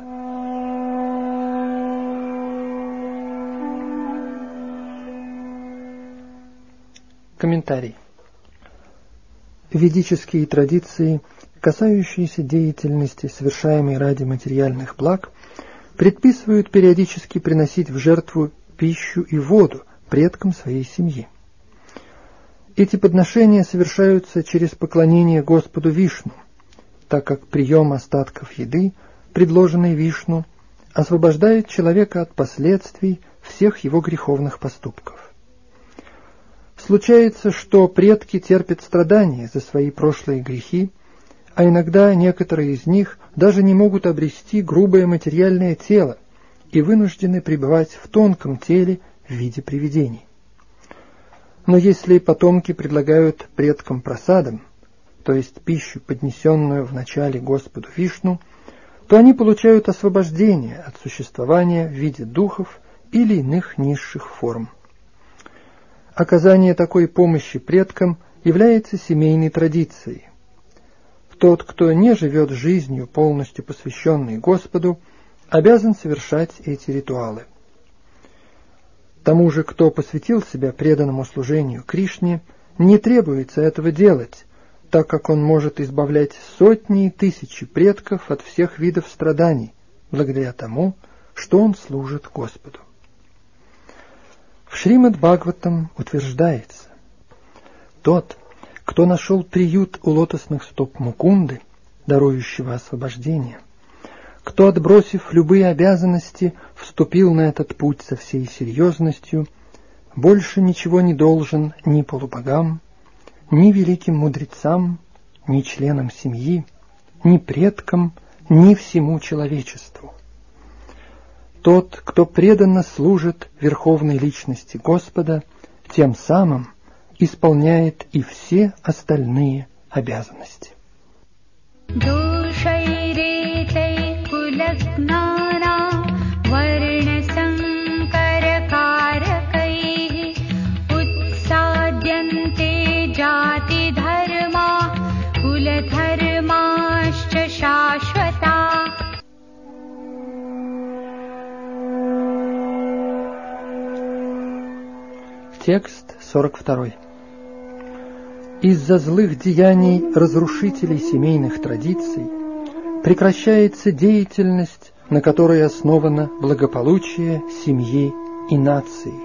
S2: Комментарий. Ведические традиции, касающиеся деятельности, совершаемой ради материальных благ, предписывают периодически приносить в жертву пищу и воду предкам своей семьи. Эти подношения совершаются через поклонение Господу Вишну, так как прием остатков еды, предложенной Вишну, освобождает человека от последствий всех его греховных поступков. Случается, что предки терпят страдания за свои прошлые грехи, а иногда некоторые из них даже не могут обрести грубое материальное тело и вынуждены пребывать в тонком теле в виде привидений. Но если потомки предлагают предкам прасадам, то есть пищу, поднесенную вначале Господу Вишну, то они получают освобождение от существования в виде духов или иных низших форм. Оказание такой помощи предкам является семейной традицией. Тот, кто не живет жизнью, полностью посвященной Господу, обязан совершать эти ритуалы. Тому же, кто посвятил себя преданному служению Кришне, не требуется этого делать, так как он может избавлять сотни и тысячи предков от всех видов страданий, благодаря тому, что он служит Господу. В Шримад-Бхагаватам утверждается: тот, кто нашел приют у лотосных стоп Мукунды, дарующего освобождение, кто, отбросив любые обязанности, вступил на этот путь со всей серьезностью, больше ничего не должен ни полубогам, ни великим мудрецам, ни членам семьи, ни предкам, ни всему человечеству. Тот, кто преданно служит Верховной Личности Господа, тем самым исполняет и все остальные обязанности. Текст сорок второй. Из-за злых деяний разрушителей семейных традиций прекращается деятельность, на которой основано благополучие семьи и нации.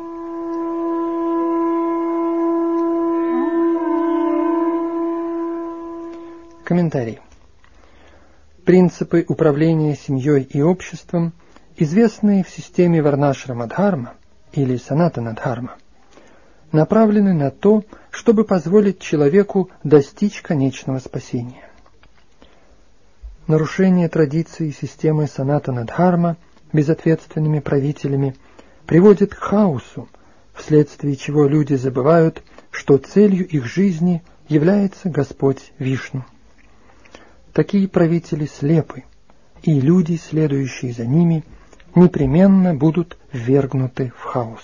S2: Комментарий. Принципы управления семьей и обществом, известные в системе Варнашрама-дхарма или Санатана-дхарма, направлены на то, чтобы позволить человеку достичь конечного спасения. Нарушение традиции системы Санатана-дхарма безответственными правителями приводит к хаосу, вследствие чего люди забывают, что целью их жизни является Господь Вишну. Такие правители слепы, и люди, следующие за ними, непременно будут ввергнуты в хаос.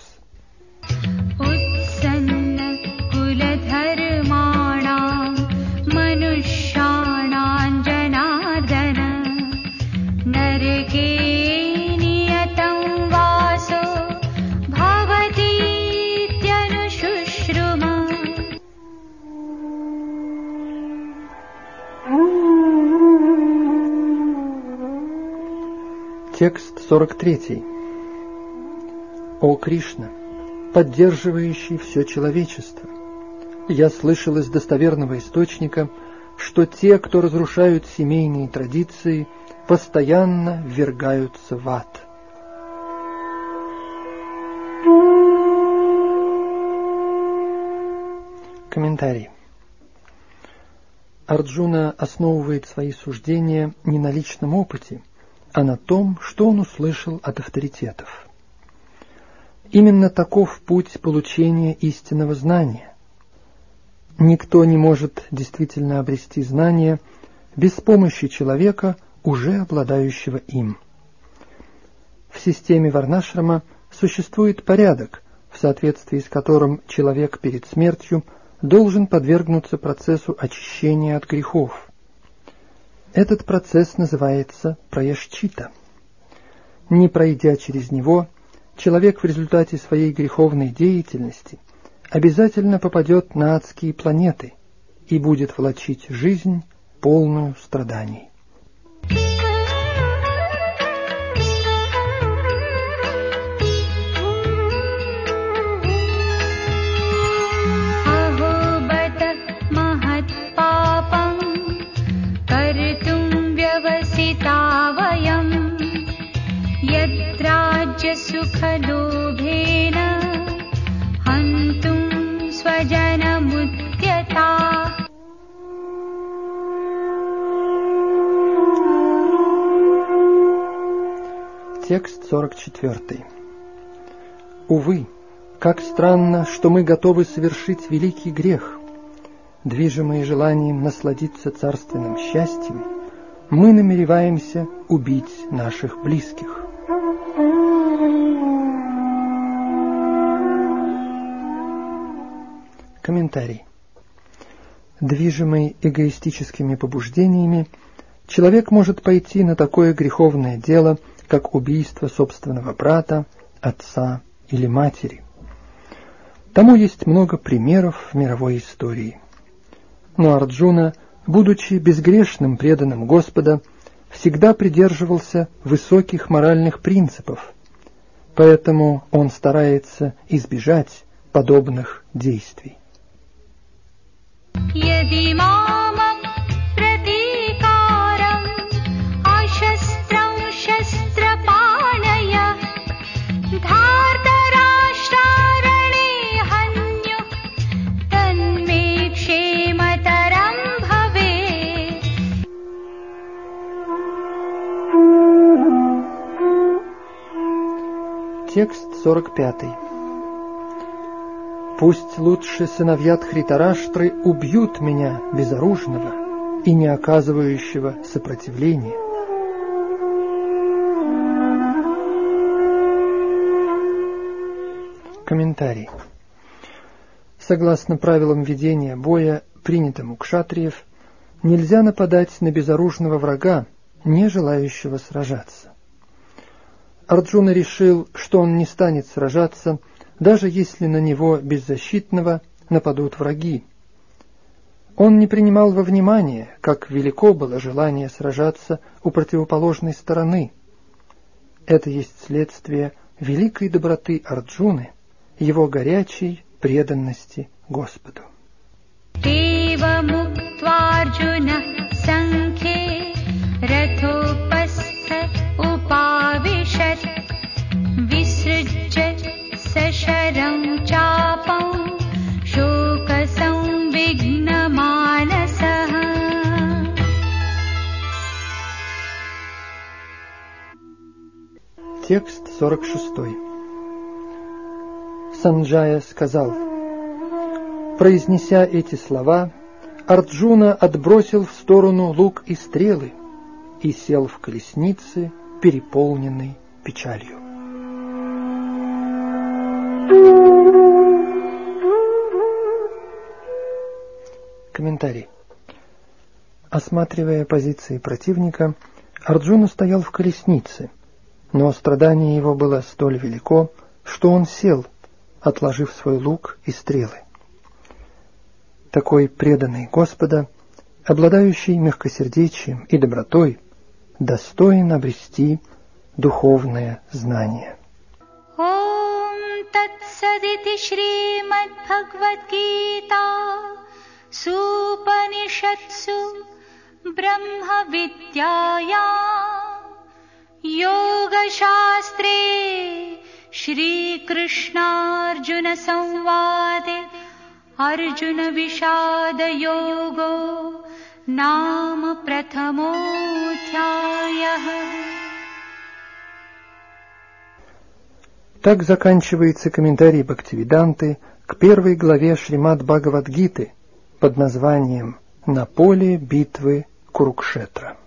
S2: Текст сорок третий. О Кришна, поддерживающий все человечество, я слышал из достоверного источника, что те, кто разрушают семейные традиции, постоянно ввергаются в ад. Комментарий. Арджуна основывает свои суждения не на личном опыте, а на том, что он услышал от авторитетов. Именно таков путь получения истинного знания. Никто не может действительно обрести знание без помощи человека, уже обладающего им. В системе варнашрама существует порядок, в соответствии с которым человек перед смертью должен подвергнуться процессу очищения от грехов. Этот процесс называется праяшчита. Не пройдя через него, человек в результате своей греховной деятельности обязательно попадет на адские планеты и будет влачить жизнь, полную страданий. Текст сорок четвёртый. Увы, как странно, что мы готовы совершить великий грех. Движимые желанием насладиться царственным счастьем, мы намереваемся убить наших близких. Комментарий. Движимый эгоистическими побуждениями, человек может пойти на такое греховное дело, как убийство собственного брата, отца или матери. Тому есть много примеров в мировой истории. Но Арджуна, будучи безгрешным преданным Господа, всегда придерживался высоких моральных принципов, поэтому он старается избежать подобных действий. Текст сорок пятый. Пусть лучше сыновья Дхритараштры убьют меня безоружного и не оказывающего сопротивления. Комментарий. Согласно правилам ведения боя, принятым у кшатриев, нельзя нападать на безоружного врага, не желающего сражаться. Арджуна решил, что он не станет сражаться, даже если на него беззащитного нападут враги. Он не принимал во внимание, как велико было желание сражаться у противоположной стороны. Это есть следствие великой доброты Арджуны, его горячей преданности Господу. Текст сорок шестой. Санджая сказал: произнеся эти слова, Арджуна отбросил в сторону лук и стрелы и сел в колеснице, переполненной печалью. Комментарий. Осматривая позиции противника, Арджуна стоял в колеснице, но страдание его было столь велико, что он сел, отложив свой лук и стрелы. Такой преданный Господа, обладающий мягкосердечием и добротой, достоин обрести духовное знание.
S3: Ом Татсадити Шримад Бхагавад-гита Супанишатсу Брахма Видяям Йога-шастре Шри Кришна-Арджуна Самваде Арджуна Вишада Його Нама Пратхамодхяя.
S2: Так заканчивается комментарий Бхактивиданты к первой главе Шримад-Бхагавад-гиты под названием «На поле битвы Курукшетра».